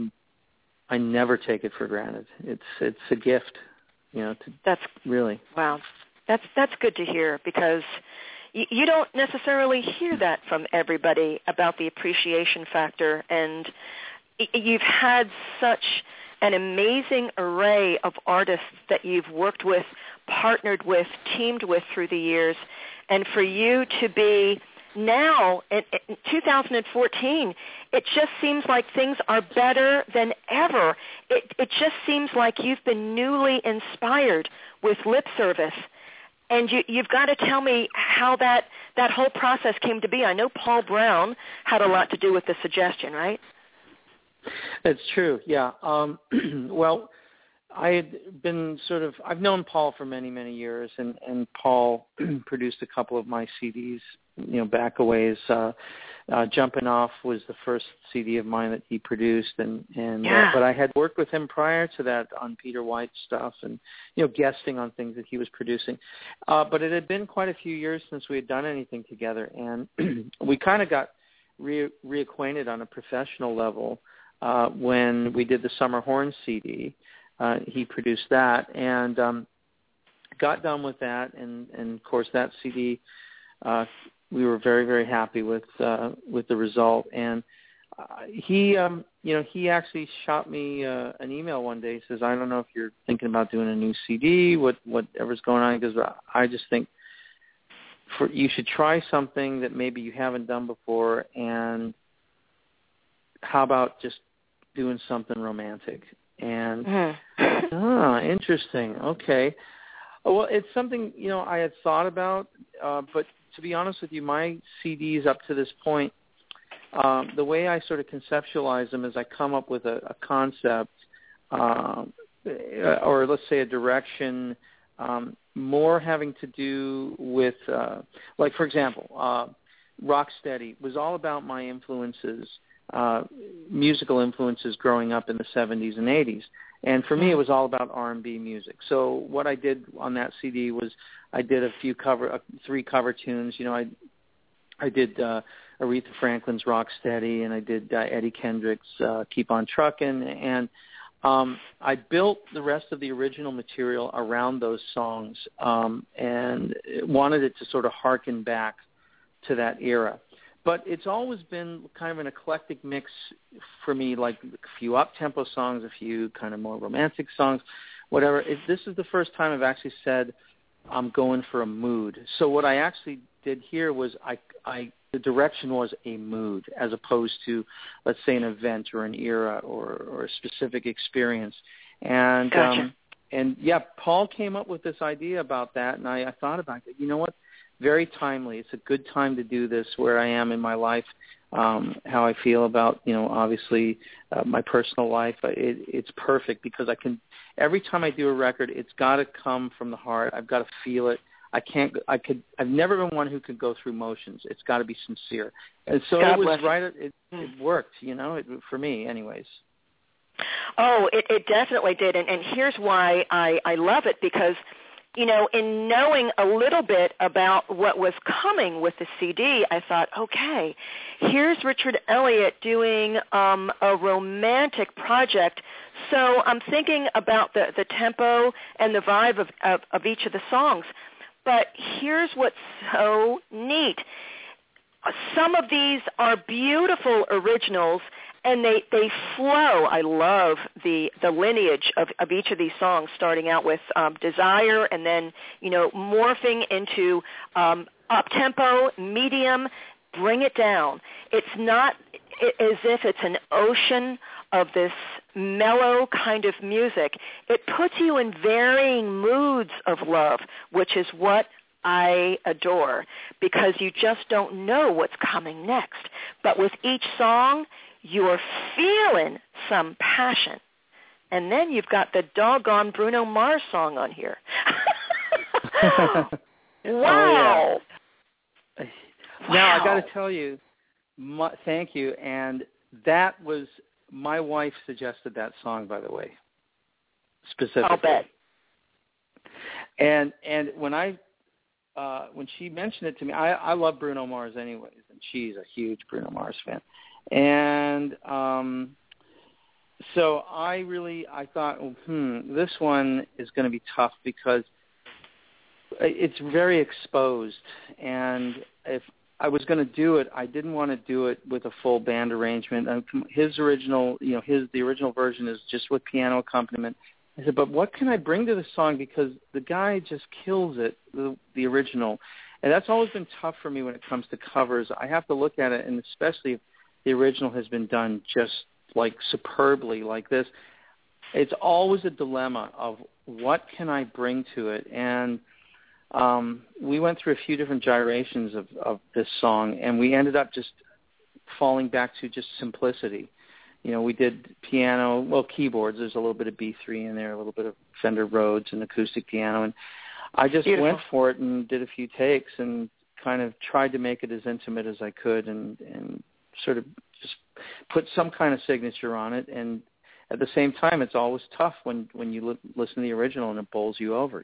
I never take it for granted. It's a gift, That's really. Wow, that's good to hear, because you don't necessarily hear that from everybody about the appreciation factor, and you've had such an amazing array of artists that you've worked with, partnered with, teamed with through the years, and for you to be now, in 2014, it just seems like things are better than ever. It just seems like you've been newly inspired with Lip Service. And you've got to tell me how that whole process came to be. I know Paul Brown had a lot to do with the suggestion, right? It's true, yeah. Well, I had been I've known Paul for many, many years, and Paul produced a couple of my CDs, back a ways. Jumping Off was the first CD of mine that he produced, but I had worked with him prior to that on Peter White stuff and, guesting on things that he was producing. But it had been quite a few years since we had done anything together, and we kind of got reacquainted on a professional level when we did the Summer Horn CD. He produced that, and got done with that, and of course that CD we were very, very happy with the result. And he actually shot me an email one day. He says, "I don't know if you're thinking about doing a new CD, whatever's going on." He goes, "I just think you should try something that maybe you haven't done before, and how about just doing something romantic?" And interesting. Okay. Well, it's something I had thought about, but to be honest with you, my CDs up to this point, the way I sort of conceptualize them is I come up with a concept, or let's say a direction, more having to do with, like for example, Rocksteady was all about my influences, musical influences growing up in the 70s and 80s. And for me, it was all about R&B music. So what I did on that CD was I did three cover tunes. I did Aretha Franklin's Rocksteady, and I did Eddie Kendrick's Keep on Truckin'. And I built the rest of the original material around those songs, and wanted it to sort of harken back to that era. But it's always been kind of an eclectic mix for me, like a few up-tempo songs, a few kind of more romantic songs, whatever. This is the first time I've actually said I'm going for a mood. So what I actually did here was the direction was a mood, as opposed to, let's say, an event or an era or a specific experience. And Gotcha. Paul came up with this idea about that, and I thought about it. You know what? Very timely. It's a good time to do this where I am in my life, how I feel about, obviously my personal life. It's perfect because every time I do a record, it's got to come from the heart. I've got to feel it. I've never been one who could go through motions. It's got to be sincere. And so it was right. It worked, for me anyways. Oh, it definitely did. And here's why I love it, because in knowing a little bit about what was coming with the CD, I thought, okay, here's Richard Elliott doing a romantic project. So I'm thinking about the tempo and the vibe of each of the songs. But here's what's so neat. Some of these are beautiful originals, and they flow. I love the lineage of each of these songs, starting out with Desire, and then morphing into up-tempo, medium, bring it down. It's not as if it's an ocean of this mellow kind of music. It puts you in varying moods of love, which is what I adore, because you just don't know what's coming next. But with each song, you're feeling some passion. And then you've got the doggone Bruno Mars song on here. Wow. Oh, yeah. Now, I got to tell you, thank you. And that was, my wife suggested that song, by the way, specifically. I'll bet. And when she mentioned it to me, I love Bruno Mars anyways, and she's a huge Bruno Mars fan. And so I thought, this one is going to be tough because it's very exposed. And if I was going to do it, I didn't want to do it with a full band arrangement. His original, the original version is just with piano accompaniment. I said, but what can I bring to the song? Because the guy just kills it, the original. And that's always been tough for me when it comes to covers. I have to look at it, and especially if the original has been done just like superbly like this. It's always a dilemma of what can I bring to it. And we went through a few different gyrations of this song, and we ended up just falling back to just simplicity. We did piano, keyboards. There's a little bit of B3 in there, a little bit of Fender Rhodes and acoustic piano. And I just went for it and did a few takes and kind of tried to make it as intimate as I could and sort of just put some kind of signature on it. And at the same time, it's always tough when you listen to the original and it bowls you over,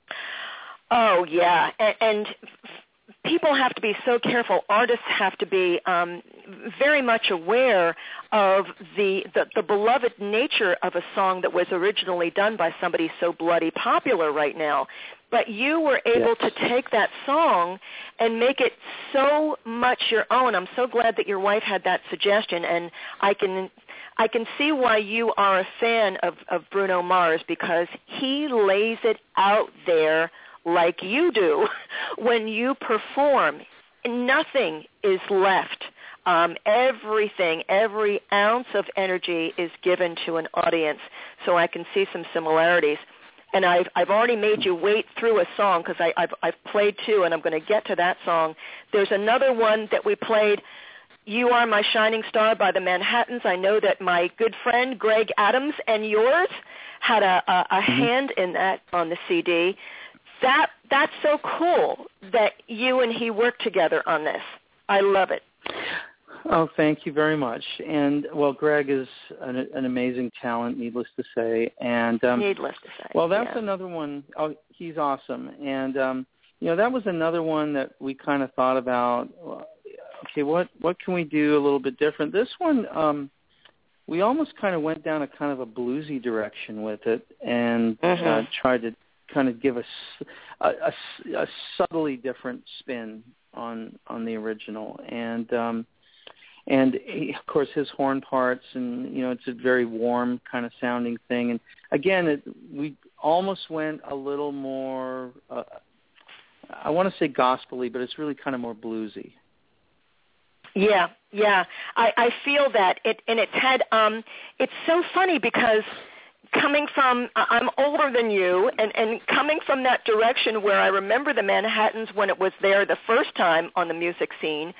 Oh, yeah. And people have to be so careful. Artists have to be very much aware of the beloved nature of a song that was originally done by somebody so bloody popular right now. But you were able to take that song and make it so much your own. I'm so glad that your wife had that suggestion, and I can see why you are a fan of Bruno Mars, because he lays it out there like you do when you perform. Nothing is left. Everything, every ounce of energy is given to an audience. So I can see some similarities. And I've already made you wait through a song because I've played two, and I'm going to get to that song. There's another one that we played, You Are My Shining Star by the Manhattans. I know that my good friend Greg Adams and yours had a hand in that on the CD. That's so cool that you and he worked together on this. I love it. Oh, thank you very much. And, Greg is an amazing talent, needless to say. And needless to say. Well, that's another one. Oh, he's awesome. And, that was another one that we kind of thought about, okay, what can we do a little bit different? This one, we almost kind of went down a kind of a bluesy direction with it and tried to kind of give a subtly different spin on the original. And of course his horn parts, and it's a very warm kind of sounding thing. And again, we almost went a little more I want to say gospel-y, but it's really kind of more bluesy. Yeah. I feel that it's had it's so funny because coming from, I'm older than you, and coming from that direction where I remember the Manhattans when it was there the first time on the music scene,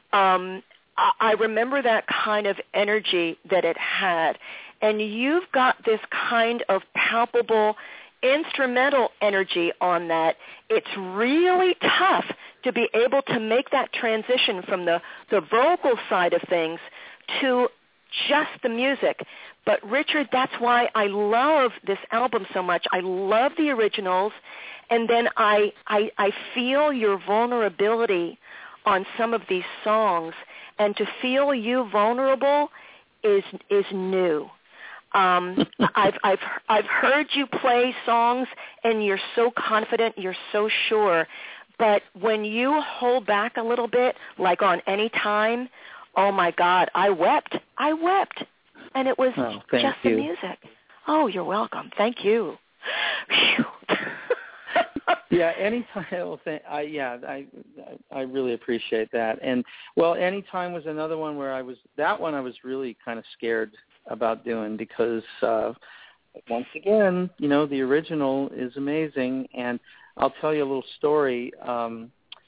I remember that kind of energy that it had. And you've got this kind of palpable instrumental energy on that. It's really tough to be able to make that transition from the vocal side of things to just the music. But Richard, that's why I love this album so much. I love the originals, and then I feel your vulnerability on some of these songs, and to feel you vulnerable is new. I've heard you play songs, and you're so confident, you're so sure. But when you hold back a little bit, like on Any Time, oh my God, I wept, and it was just the music. Oh, you're welcome. Thank you. Yeah, Anytime. I really appreciate that. And well, Anytime was another one where I was really kind of scared about doing because once again, the original is amazing. And I'll tell you a little story. Paul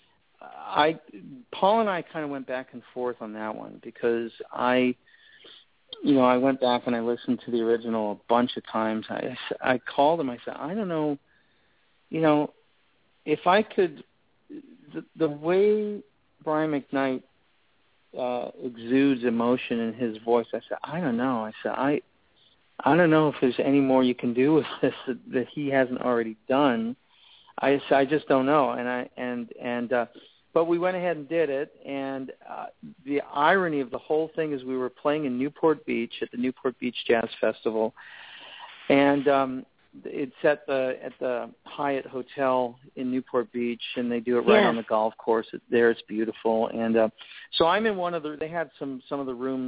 and I kind of went back and forth on that one because I went back and I listened to the original a bunch of times. I called him. I said, I don't know, if I could, the way Brian McKnight exudes emotion in his voice, I said, I don't know. I said, I don't know if there's any more you can do with this that he hasn't already done. I just don't know. But we went ahead and did it. And the irony of the whole thing is we were playing in Newport Beach at the Newport Beach Jazz Festival, and it's at the Hyatt Hotel in Newport Beach, and they do it right on the golf course. It's beautiful. And so I'm in one of they had some of the rooms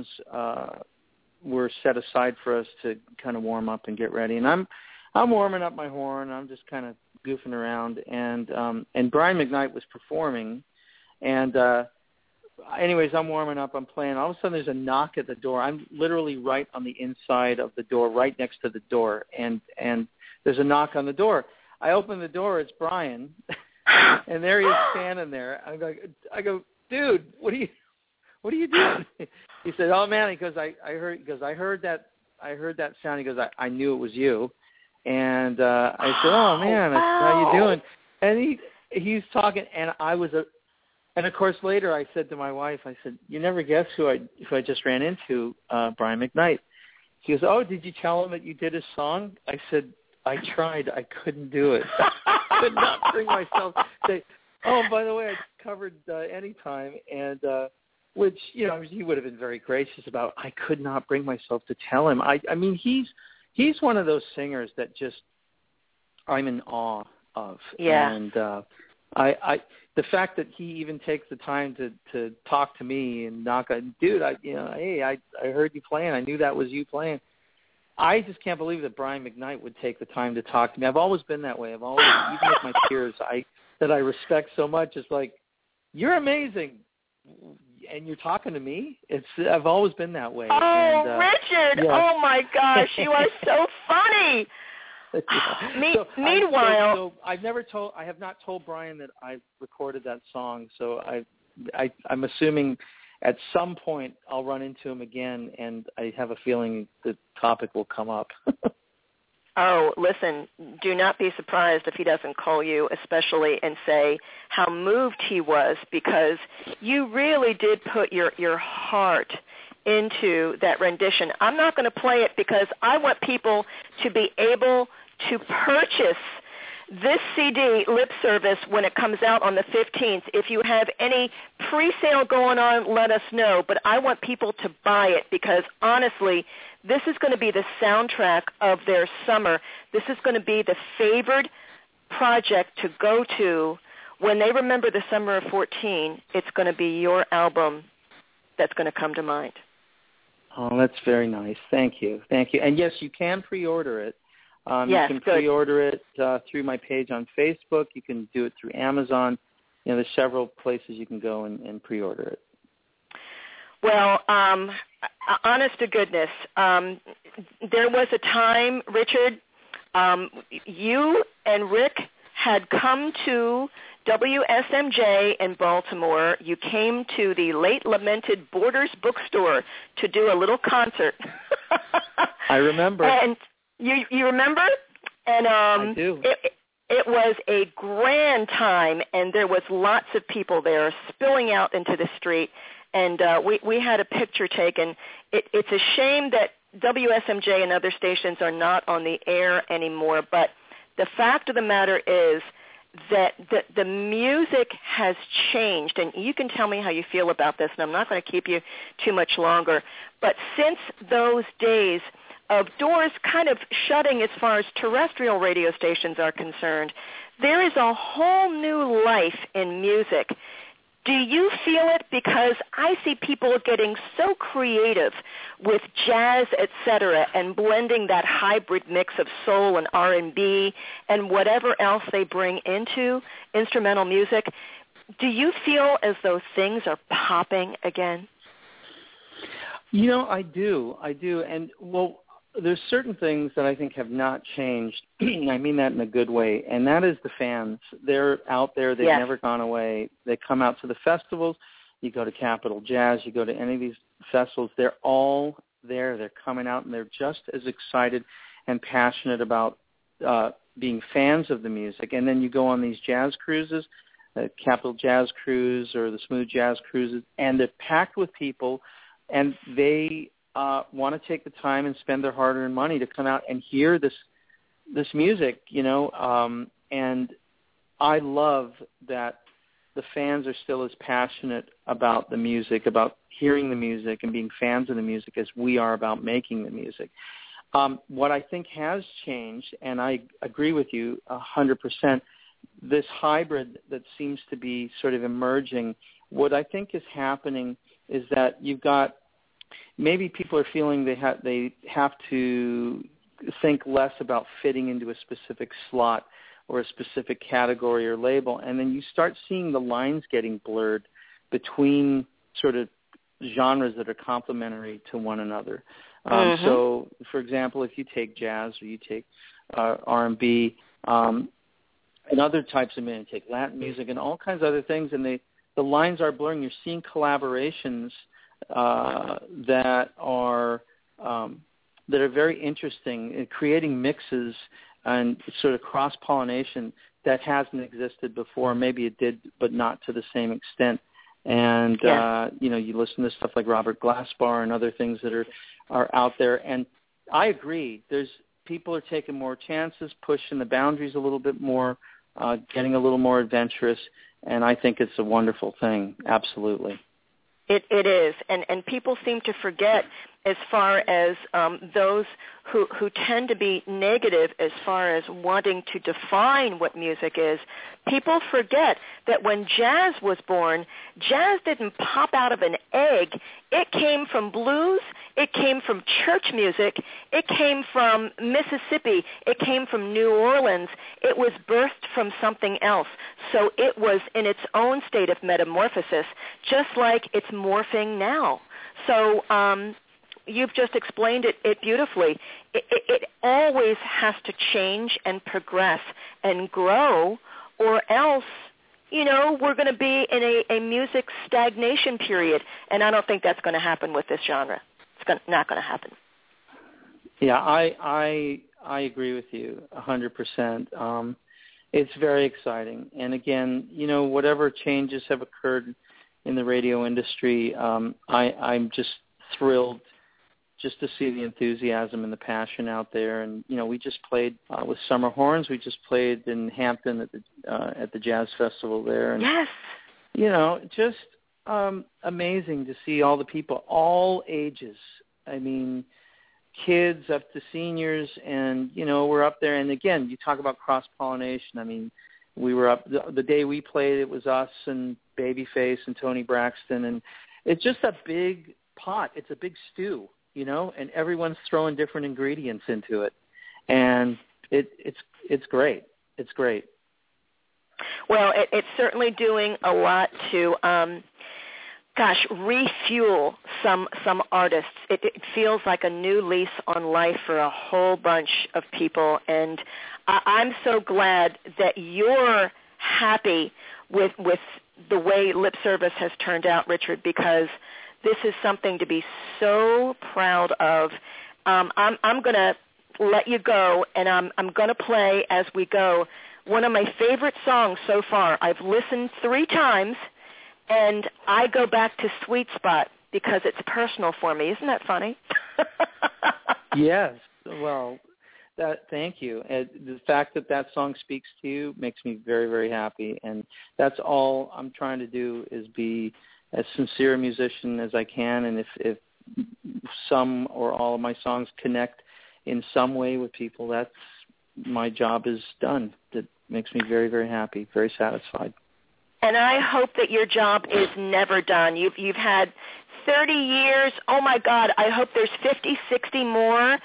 were set aside for us to kind of warm up and get ready. And I'm warming up my horn. I'm just kind of goofing around, and Brian McKnight was performing, and anyways, I'm warming up, I'm playing. All of a sudden, there's a knock at the door. I'm literally right on the inside of the door, right next to the door, and there's a knock on the door. I open the door. It's Brian, and there he is standing there. I go, dude, what are you doing? He said, oh man, he goes, I heard that sound. He goes, I knew it was you. And I said, oh man, how you doing? And he's talking, and and of course later I said to my wife, I said, you never guess who I just ran into, Brian McKnight. She goes, oh, did you tell him that you did his song? I said, I tried, I couldn't do it. I could not bring myself to say, oh, by the way, I covered Anytime, and which he would have been very gracious about. I could not bring myself to tell him. I mean, he's one of those singers that just I'm in awe of. Yeah. And I the fact that he even takes the time to talk to me and knock on, dude, hey, I heard you playing. I knew that was you playing. I just can't believe that Brian McKnight would take the time to talk to me. I've always been that way. I've always, even with my peers, that I respect so much. It's like, you're amazing, and you're talking to me. I've always been that way. Oh, Richard! Yeah. Oh my gosh, you are so funny. Meanwhile, I have not told Brian that I recorded that song. So I'm assuming at some point I'll run into him again, and I have a feeling the topic will come up. Oh, listen, do not be surprised if he doesn't call you especially and say how moved he was, because you really did put your heart into that rendition. I'm not going to play it because I want people to be able to purchase this CD, Lip Service, when it comes out on the 15th. If you have any pre-sale going on, let us know. But I want people to buy it because, honestly, this is going to be the soundtrack of their summer. This is going to be the favored project to go to when they remember the summer of 14. It's going to be your album that's going to come to mind. Oh, that's very nice. Thank you. And, yes, you can pre-order it. Yes, you can pre-order it through my page on Facebook. You can do it through Amazon. There's several places you can go and pre-order it. Well, honest to goodness, there was a time, Richard, you and Rick had come to WSMJ in Baltimore. You came to the late lamented Borders bookstore to do a little concert. I remember. And you remember? And I do. It was a grand time, and there was lots of people there spilling out into the street. And we had a picture taken. It's a shame that WSMJ and other stations are not on the air anymore, but the fact of the matter is that the music has changed, and you can tell me how you feel about this, and I'm not going to keep you too much longer. But since those days of doors kind of shutting as far as terrestrial radio stations are concerned, there is a whole new life in music. Do you feel it? Because I see people getting so creative with jazz, etc., and blending that hybrid mix of soul and R&B and whatever else they bring into instrumental music. Do you feel as though things are popping again? You know, I do. And, well, there's certain things that I think have not changed. I mean that in a good way, and that is the fans. They're out there. They've never gone away. They come out to the festivals. You go to Capitol Jazz. You go to any of these festivals. They're all there. They're coming out, and they're just as excited and passionate about being fans of the music. And then you go on these jazz cruises, the Capitol Jazz Cruise or the Smooth Jazz Cruises, and they're packed with people, and they want to take the time and spend their hard-earned money to come out and hear this music, you know. And I love that the fans are still as passionate about the music, about hearing the music and being fans of the music as we are about making the music. What I think has changed, and I agree with you 100%, this hybrid that seems to be sort of emerging, what I think is happening is that you've got, maybe people are feeling they have to think less about fitting into a specific slot or a specific category or label, and then you start seeing the lines getting blurred between sort of genres that are complementary to one another. So, for example, if you take jazz or you take R&B and other types of music, take Latin music and all kinds of other things, and the lines are blurring. You're seeing collaborations that are very interesting in creating mixes and sort of cross-pollination that hasn't existed before. Maybe it did, but not to the same extent. And, you know, you listen to stuff like Robert Glasper and other things that are out there. And I agree. People are taking more chances, pushing the boundaries a little bit more, getting a little more adventurous. And I think it's a wonderful thing. Absolutely. It is, and people seem to forget, as far as those who tend to be negative as far as wanting to define what music is, people forget that when jazz was born, jazz didn't pop out of an egg. It came from blues. It came from church music. It came from Mississippi. It came from New Orleans. It was birthed from something else. So it was in its own state of metamorphosis, just like it's morphing now. So you've just explained it beautifully. It always has to change and progress and grow, or else, you know, we're going to be in a music stagnation period, and I don't think that's going to happen with this genre. It's not going to happen. Yeah, I agree with you 100%. It's very exciting. And again, you know, whatever changes have occurred in the radio industry, I'm just thrilled just to see the enthusiasm and the passion out there. And, you know, we just played with Summer Horns. We just played in Hampton at the Jazz Festival there. And, yes. You know, just amazing to see all the people, all ages. I mean, kids up to seniors, and, you know, we're up there. And, again, you talk about cross-pollination. I mean, we were up the day we played, it was us and Babyface and Tony Braxton. And it's just a big pot. It's a big stew, you know, and everyone's throwing different ingredients into it. And it's great. It's great. Well, it's certainly doing a lot to refuel some artists. It feels like a new lease on life for a whole bunch of people, and I'm so glad that you're happy with the way Lip Service has turned out, Richard, because this is something to be so proud of. I'm going to let you go, and I'm going to play as we go one of my favorite songs so far. I've listened 3 times, and I go back to Sweet Spot because it's personal for me. Isn't that funny? Yes. Well, thank you. The fact that song speaks to you makes me very, very happy. And that's all I'm trying to do, is be as sincere a musician as I can. And if some or all of my songs connect in some way with people, that's my job is done. That makes me very, very happy, very satisfied. And I hope that your job is never done. You've had 30 years. Oh, my God, I hope there's 50, 60 more.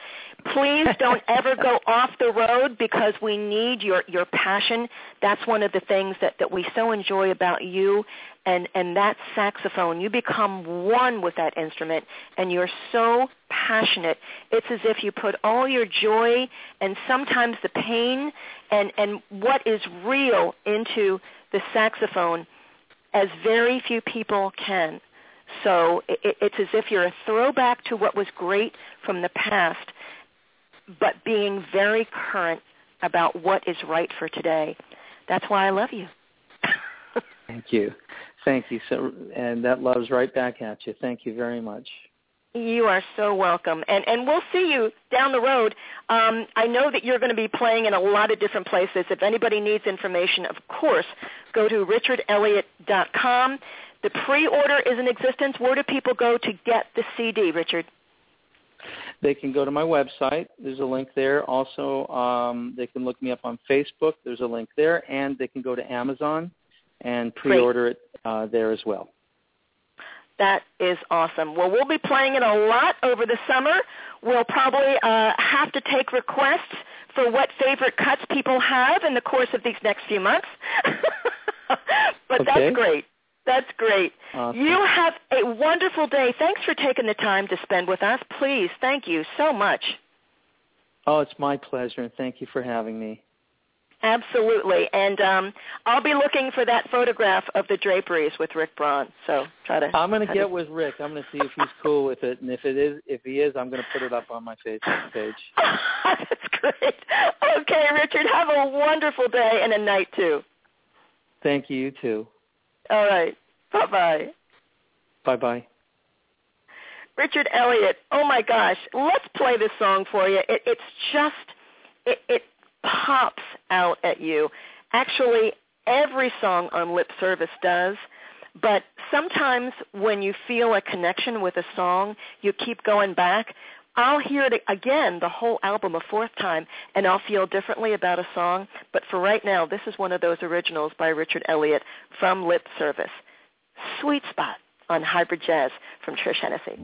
Please don't ever go off the road, because we need your passion. That's one of the things that we so enjoy about you and that saxophone. You become one with that instrument, and you're so passionate. It's as if you put all your joy and sometimes the pain and what is real into the saxophone as very few people can. So it's as if you're a throwback to what was great from the past, but being very current about what is right for today. That's why I love you. Thank you. Thank you. So, and that love's right back at you. Thank you very much. You are so welcome. And we'll see you down the road. I know that you're going to be playing in a lot of different places. If anybody needs information, of course, go to richardelliott.com. The pre-order is in existence. Where do people go to get the CD, Richard? They can go to my website. There's a link there. Also, they can look me up on Facebook. There's a link there. And they can go to Amazon and pre-order it there as well. That is awesome. Well, we'll be playing it a lot over the summer. We'll probably have to take requests for what favorite cuts people have in the course of these next few months. But okay. That's great. That's great. Awesome. You have a wonderful day. Thanks for taking the time to spend with us. Please, thank you so much. Oh, it's my pleasure, and thank you for having me. Absolutely. And I'll be looking for that photograph of the draperies with Rick Braun. So I'm going to get with Rick. I'm going to see if he's cool with it, and if he is, I'm going to put it up on my Facebook page. That's great. Okay, Richard, have a wonderful day and a night too. Thank you. You too. All right. Bye-bye. Bye-bye. Richard Elliott, oh, my gosh. Let's play this song for you. It pops out at you. Actually, every song on Lip Service does, but sometimes when you feel a connection with a song, you keep going back. I'll hear it again, the whole album, a fourth time, and I'll feel differently about a song. But for right now, this is one of those originals by Richard Elliott from Lip Service. Sweet Spot on Hybrid Jazz from Trish Hennessy.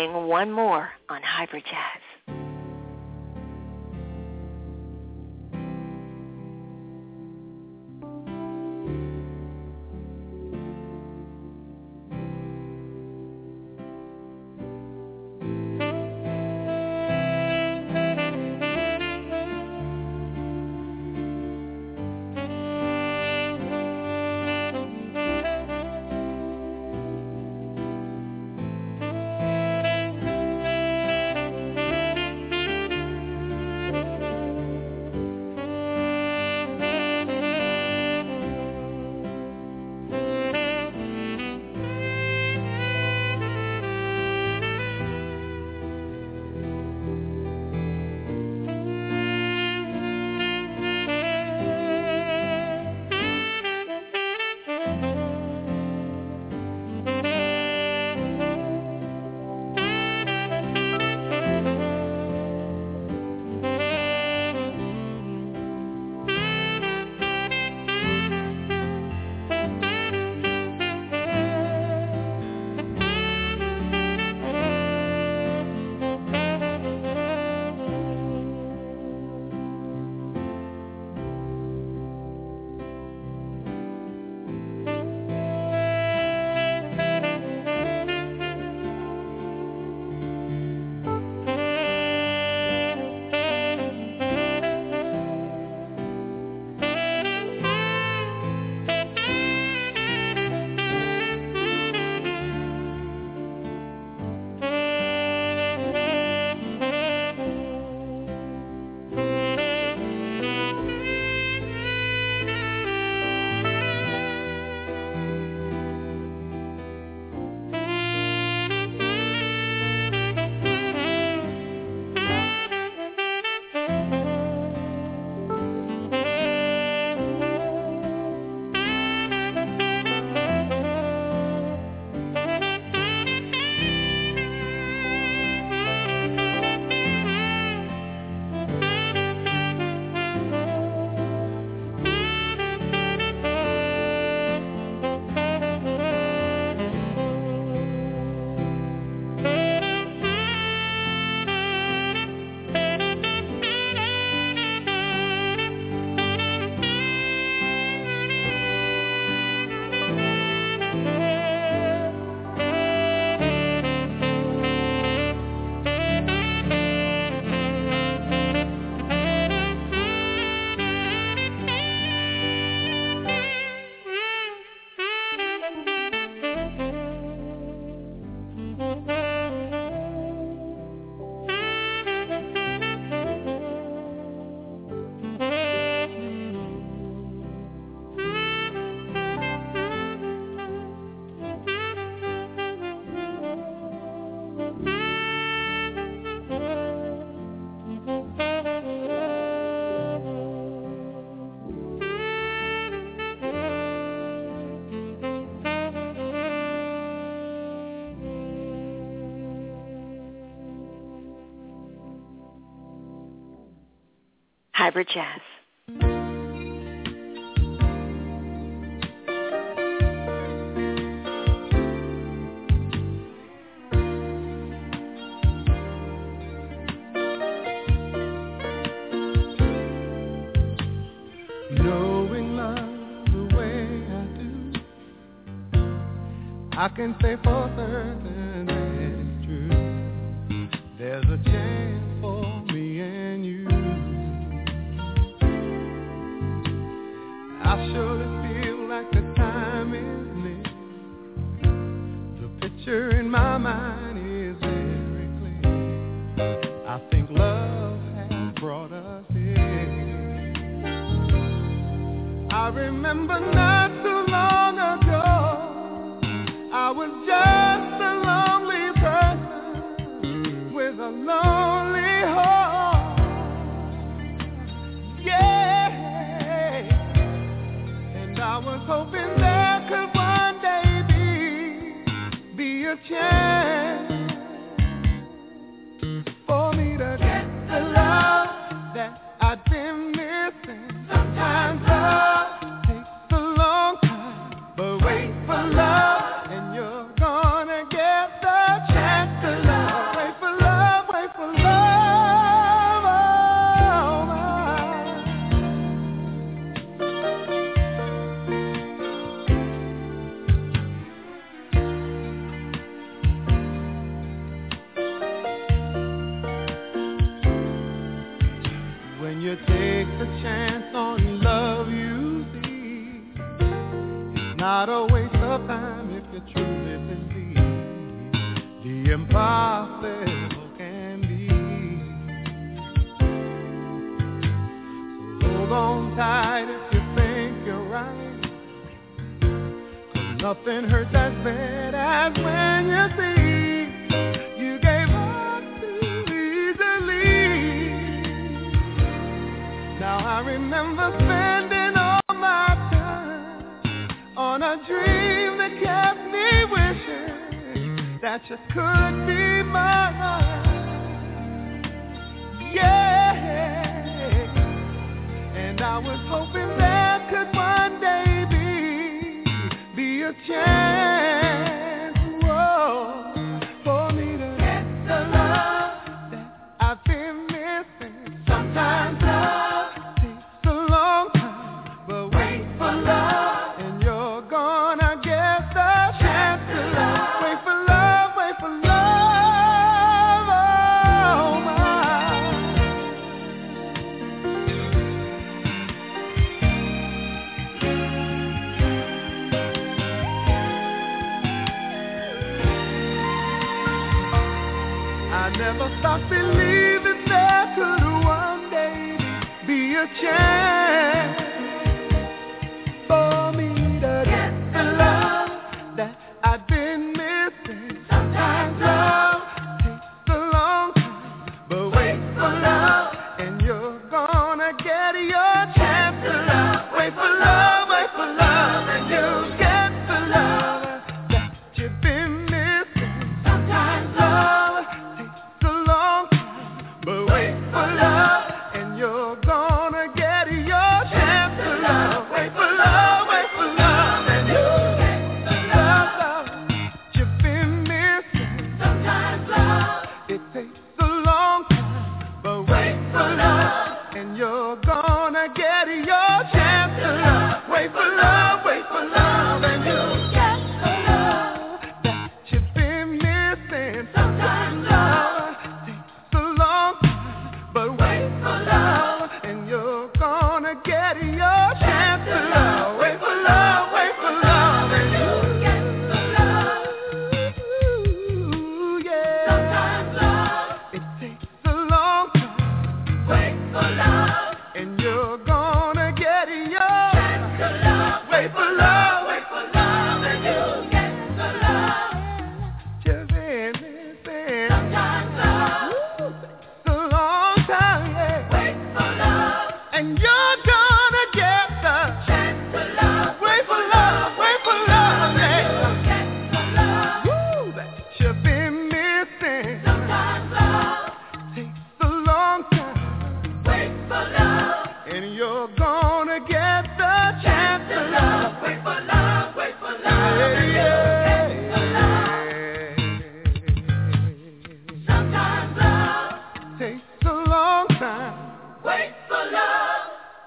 playing one more on Hybrid Jazz. Hybrid Jazz. Knowing love the way I do, I can say for certain that it's true. There's a chance for me and you. I surely feel like the time is near. The picture in my mind is very clear. I think love has brought us here. I remember not too long ago, I was just a lonely person with a lonely heart. Yeah, and I was hoping there could one day be a chance for me to get the love that I've been missing. Sometimes love takes a long time, but wait for love, and you're gonna get the chance to love. you take the chance on love you see. It's not a waste of time if you truly believe the impossible can be. So hold on tight if you think you're right, 'cause nothing hurts as bad as when you see you gave up too easily. Now I remember spending all my time on a dream that kept me wishing that just could be mine. Yeah, and I was hoping there could one day be a chance, whoa, for me to get the love that I've been missing. Sometimes love takes a long time, but wait for love, and you're gonna get the chance to love. Wait for love, wait for love, oh my. I never stopped believing there could one day be a chance for me to get the love that I've been missing. Sometimes love takes a long time, but wait for love, and you're gonna get your chance to love. Wait for love, and you'll get the love that you've been missing. Sometimes love takes a long time, but wait for love, and you're gonna get your chance to love. Wait for love, and you'll get the love you've been missing. Sometimes love, it takes a long time, but wait for love, and you're gonna get your chance to love. Wait for love, and you'll get the love that you've been missing. Sometimes love takes a long time, but wait for love, and you're gonna get your chance to love. Wait for love, and you'll get the love. Ooh, yeah. Sometimes love, it takes a long time. Wait for love, and you're gonna get your chance to love. Wait for love, and you'll get the love you've been missing. Sometimes love, takes a long time, yeah. Wait for love, and you're gonna get the chance to love. Wait for love, yeah. You'll get the love that you've been missing. Sometimes love takes a long time. Wait for love, and you're gonna get the chance to love. Wait for love, and you'll get the love. Sometimes love takes a long time. Wait for love.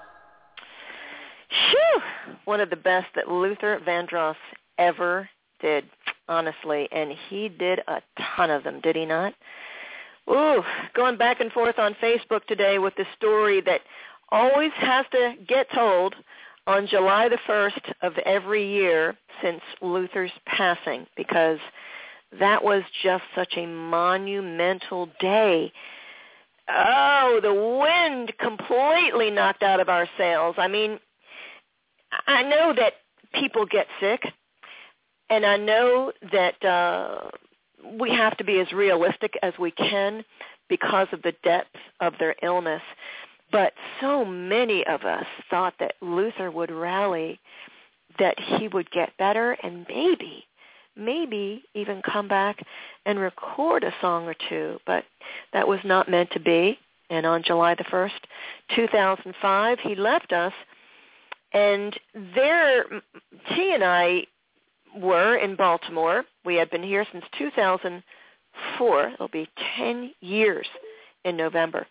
Phew! One of the best that Luther Vandross ever did, honestly, and he did a ton of them, did he not? Ooh, going back and forth on Facebook today with the story that always has to get told on July the 1st of every year since Luther's passing, because that was just such a monumental day. Oh, the wind completely knocked out of our sails. I mean, I know that people get sick, and I know that we have to be as realistic as we can because of the depth of their illness. But so many of us thought that Luther would rally, that he would get better, and maybe even come back and record a song or two. But that was not meant to be. And on July the 1st, 2005, he left us. And there, T and I were in Baltimore. We had been here since 2004. It'll be 10 years in November.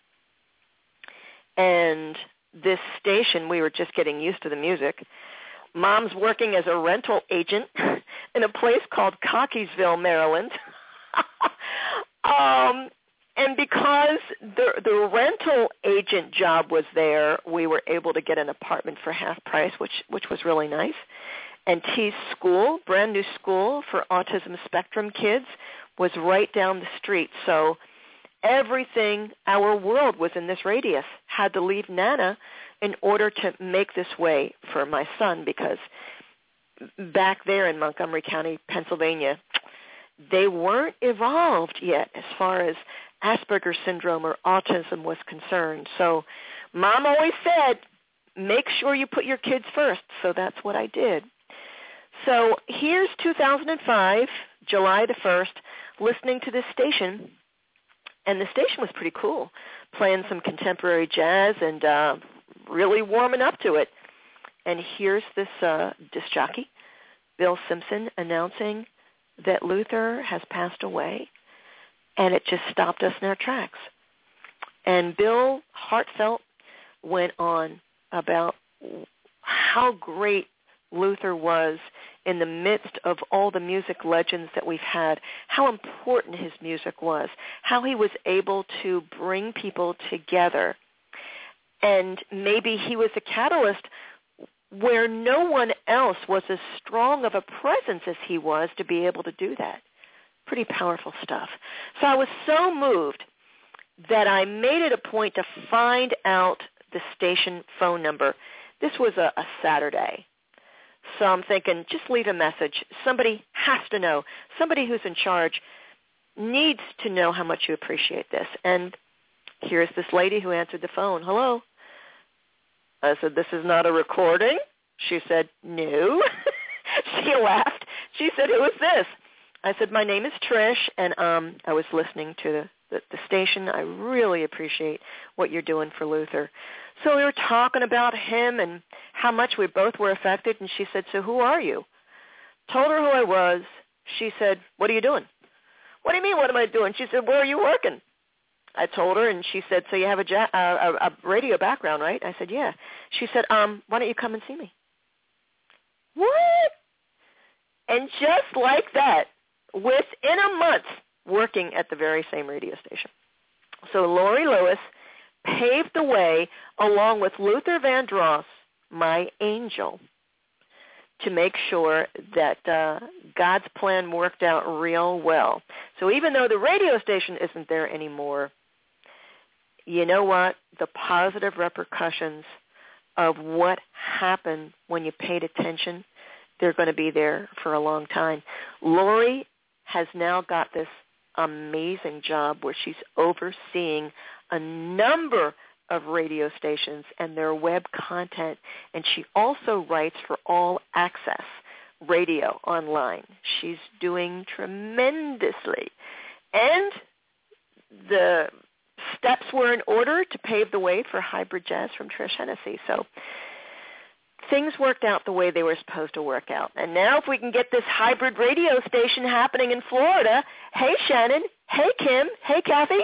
And this station, we were just getting used to the music. Mom's working as a rental agent in a place called Cockeysville, Maryland. And because the rental agent job was there, we were able to get an apartment for half price, which was really nice. And T's school, brand new school for autism spectrum kids, was right down the street. So everything, our world was in this radius. Had to leave Nana in order to make this way for my son, because back there in Montgomery County, Pennsylvania, they weren't evolved yet as far as Asperger's syndrome or autism was concerned. So Mom always said, make sure you put your kids first. So that's what I did. So here's 2005, July the 1st, listening to this station, and the station was pretty cool, playing some contemporary jazz and really warming up to it. And here's this disc jockey, Bill Simpson, announcing that Luther has passed away, and it just stopped us in our tracks. And Bill, heartfelt, went on about how great Luther was in the midst of all the music legends that we've had, how important his music was, how he was able to bring people together. And maybe he was a catalyst where no one else was as strong of a presence as he was to be able to do that. Pretty powerful stuff. So I was so moved that I made it a point to find out the station phone number. This was a Saturday. So I'm thinking, just leave a message. Somebody has to know. Somebody who's in charge needs to know how much you appreciate this. And here's this lady who answered the phone. Hello. I said, this is not a recording? She said, no. She laughed. She said, who is this? I said, my name is Trish, and I was listening to the station. I really appreciate what you're doing for Luther. So we were talking about him and how much we both were affected, and she said, so who are you? Told her who I was. She said, what are you doing? What do you mean, what am I doing? She said, where are you working? I told her, and she said, so you have a radio background, right? I said, yeah. She said, why don't you come and see me? What? And just like that, within a month, working at the very same radio station. So Lori Lewis paved the way, along with Luther Vandross, my angel, to make sure that God's plan worked out real well. So even though the radio station isn't there anymore, you know what? The positive repercussions of what happened when you paid attention, they're going to be there for a long time. Lori has now got this amazing job where she's overseeing a number of radio stations and their web content, and she also writes for All Access Radio online. She's doing tremendously. And the steps were in order to pave the way for Hybrid Jazz from Trish Hennessy. So things worked out the way they were supposed to work out. And now if we can get this hybrid radio station happening in Florida, hey, Shannon, hey, Kim, hey, Kathy,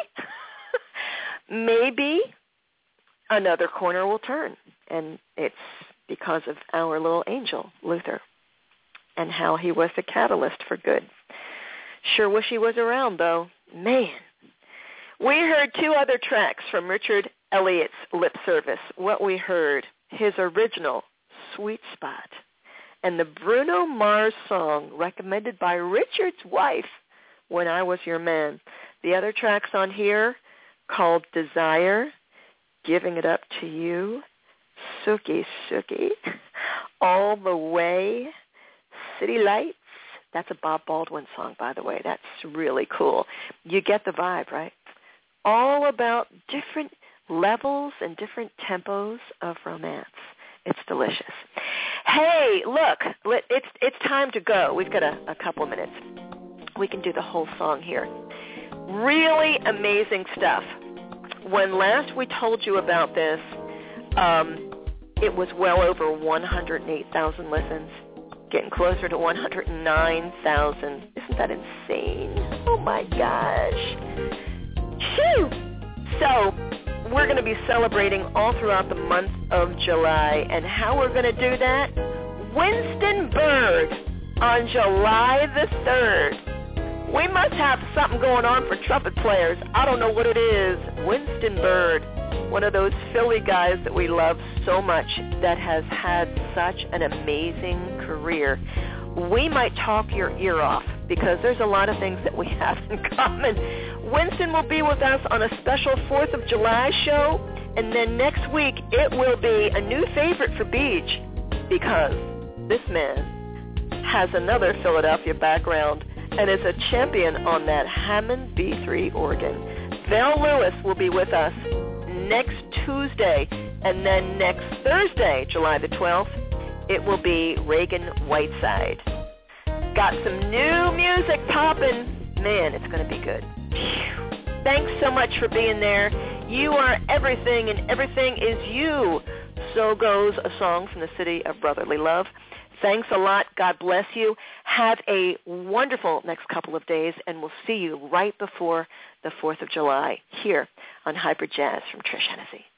maybe another corner will turn. And it's because of our little angel, Luther, and how he was the catalyst for good. Sure wish he was around, though. Man. We heard two other tracks from Richard Elliott's Lip Service. What we heard, his original, Sweet Spot, and the Bruno Mars song recommended by Richard's wife, When I Was Your Man. The other tracks on here called Desire, Giving It Up to You, Sookie Sookie, All the Way, City Lights. That's a Bob Baldwin song, by the way. That's really cool. You get the vibe, right? All about different levels and different tempos of romance. It's delicious. Hey, look, it's time to go. We've got a couple of minutes. We can do the whole song here. Really amazing stuff. When last we told you about this, it was well over 108,000 listens, getting closer to 109,000. Isn't that insane? Oh, my gosh. Phew. So we're going to be celebrating all throughout the month of July. And how we're going to do that? Winston Byrd on July the 3rd. We must have something going on for trumpet players. I don't know what it is. Winston Byrd. one of those Philly guys that we love so much that has had such an amazing career. We might talk your ear off because there's a lot of things that we have in common. Winston will be with us on a special 4th of July show, and then next week it will be a new favorite for Beach because this man has another Philadelphia background and is a champion on that Hammond B3 organ. Val Lewis will be with us next Tuesday, and then next Thursday, July the 12th, it will be Reagan Whiteside. Got some new music popping. Man, it's going to be good. Phew. Thanks so much for being there. You are everything, and everything is you. So goes a song from the City of Brotherly Love. Thanks a lot. God bless you. Have a wonderful next couple of days, and we'll see you right before the 4th of July here on Hybrid Jazz from Trish Hennessy.